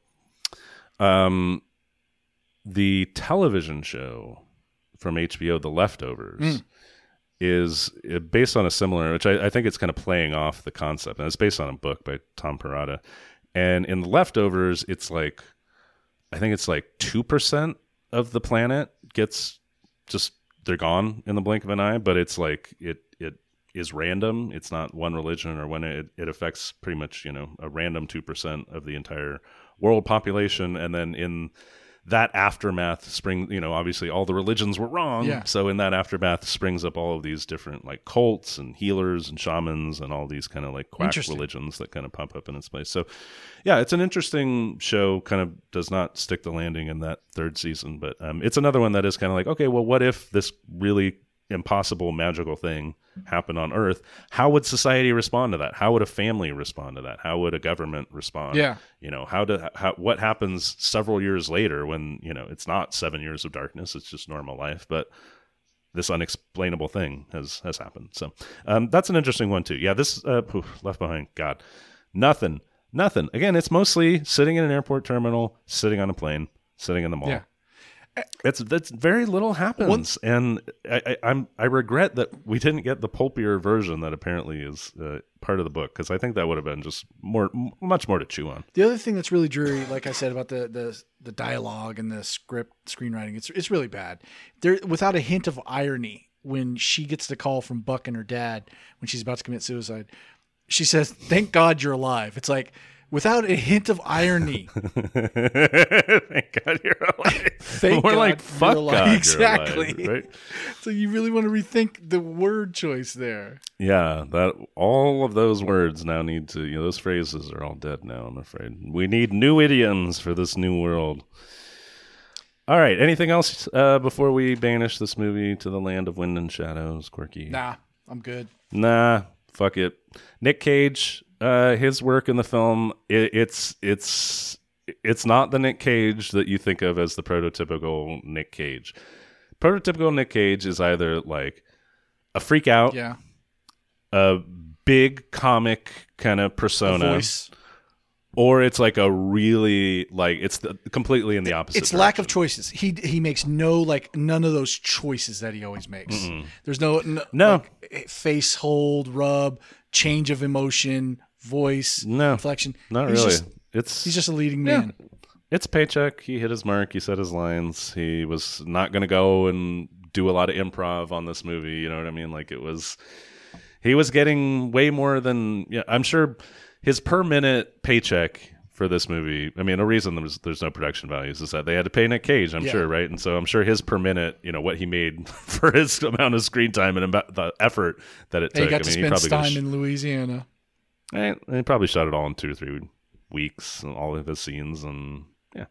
Um, the television show from H B O, The Leftovers, mm. is based on a similar, which I, I think it's kind of playing off the concept, and it's based on a book by Tom Perrotta. And in The Leftovers, it's like, I think it's like two percent of the planet gets just, they're gone in the blink of an eye, but it's like it it is random. It's not one religion or when it, it affects pretty much, you know, a random two percent of the entire world population. And then in that aftermath spring, you know, obviously all the religions were wrong. Yeah. So in that aftermath springs up all of these different like cults and healers and shamans and all these kind of like quack religions that kind of pop up in its place. So yeah, it's an interesting show, kind of does not stick the landing in that third season, but um, it's another one that is kind of like, okay, well, what if this really impossible magical thing happened on Earth? How would society respond to that? How would a family respond to that? How would a government respond? Yeah. You know, how do how, what happens several years later when, you know, it's not seven years of darkness, it's just normal life, but this unexplainable thing has has happened. So um, that's an interesting one too. Yeah, this uh, oof, Left Behind, God, nothing, nothing. Again, it's mostly sitting in an airport terminal, sitting on a plane, sitting in the mall. Yeah. It's that's very little happens, what? and I, I, I'm I regret that we didn't get the pulpier version that apparently is uh, part of the book, because I think that would have been just more, much more to chew on. The other thing that's really dreary, like I said about the the, the dialogue and the script screenwriting, it's it's really bad. There, without a hint of irony, when she gets the call from Buck and her dad when she's about to commit suicide, she says, "Thank God you're alive." It's like, without a hint of irony. Thank God you're alive. Thank More God like fuck you're God alive. you're Exactly. alive, right? So you really want to rethink the word choice there. Yeah, that all of those words now need to, you know, those phrases are all dead now, I'm afraid. We need new idioms for this new world. All right, anything else uh, before we banish this movie to the land of wind and shadows, Quirky? Nah, I'm good. Nah, fuck it. Nick Cage, uh, his work in the film, it, it's it's it's not the Nick Cage that you think of as the prototypical Nick Cage. Prototypical Nick Cage is either like a freak out, Yeah. a big comic kind of persona, Voice. or it's like a really like it's the, completely in the opposite. It's direction. lack of choices. He he makes no like none of those choices that he always makes. Mm-mm. There's no no, No. like, face hold, rub, change of emotion, voice, No. inflection. Not he's really. Just, it's he's just a leading yeah. man. It's paycheck. He hit his mark. He said his lines. He was not going to go and do a lot of improv on this movie. You know what I mean? Like it was, he was getting way more than, yeah, I'm sure his per minute paycheck for this movie. I mean, the reason there's, there's no production values is that they had to pay Nick Cage, I'm Yeah. sure. Right. And so I'm sure his per minute, you know, what he made for his amount of screen time and about the effort that it He took. got I to mean, he spend probably time sh- in Louisiana. eh, he probably shot it all in two or three weeks, all of his scenes, and yeah.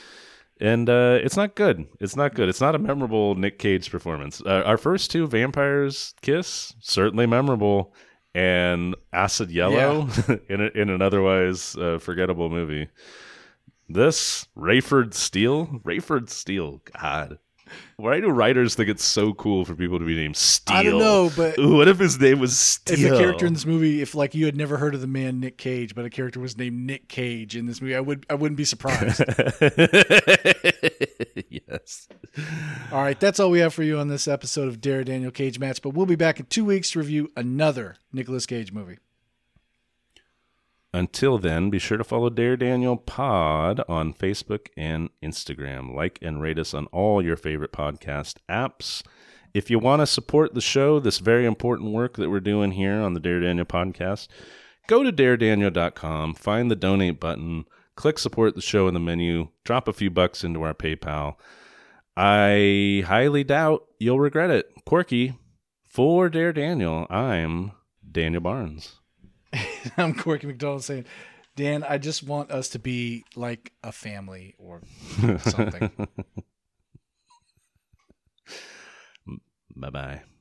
And uh, it's not good. It's not good. It's not a memorable Nick Cage performance. Uh, our first two vampires kiss, certainly memorable, and Acid Yellow in, a, in an otherwise uh, forgettable movie. This, Rayford Steele? Rayford Steele, God. Why do writers think it's so cool for people to be named Steele? I don't know, but Ooh, what if his name was Steele? if a character in this movie, if like you had never heard of the man Nick Cage, but a character was named Nick Cage in this movie, I would I wouldn't be surprised. Yes. All right, that's all we have for you on this episode of Dare Daniel Cage Match, but we'll be back in two weeks to review another Nicolas Cage movie. Until then, be sure to follow Dare Daniel Pod on Facebook and Instagram. Like and rate us on all your favorite podcast apps. If you want to support the show, this very important work that we're doing here on the Dare Daniel podcast, go to dare daniel dot com, find the donate button, click support the show in the menu, drop a few bucks into our PayPal. I highly doubt you'll regret it. Quirky, for Dare Daniel, I'm Daniel Barnes. I'm Corky McDonald saying, Dan, I just want us to be like a family or something. Bye-bye.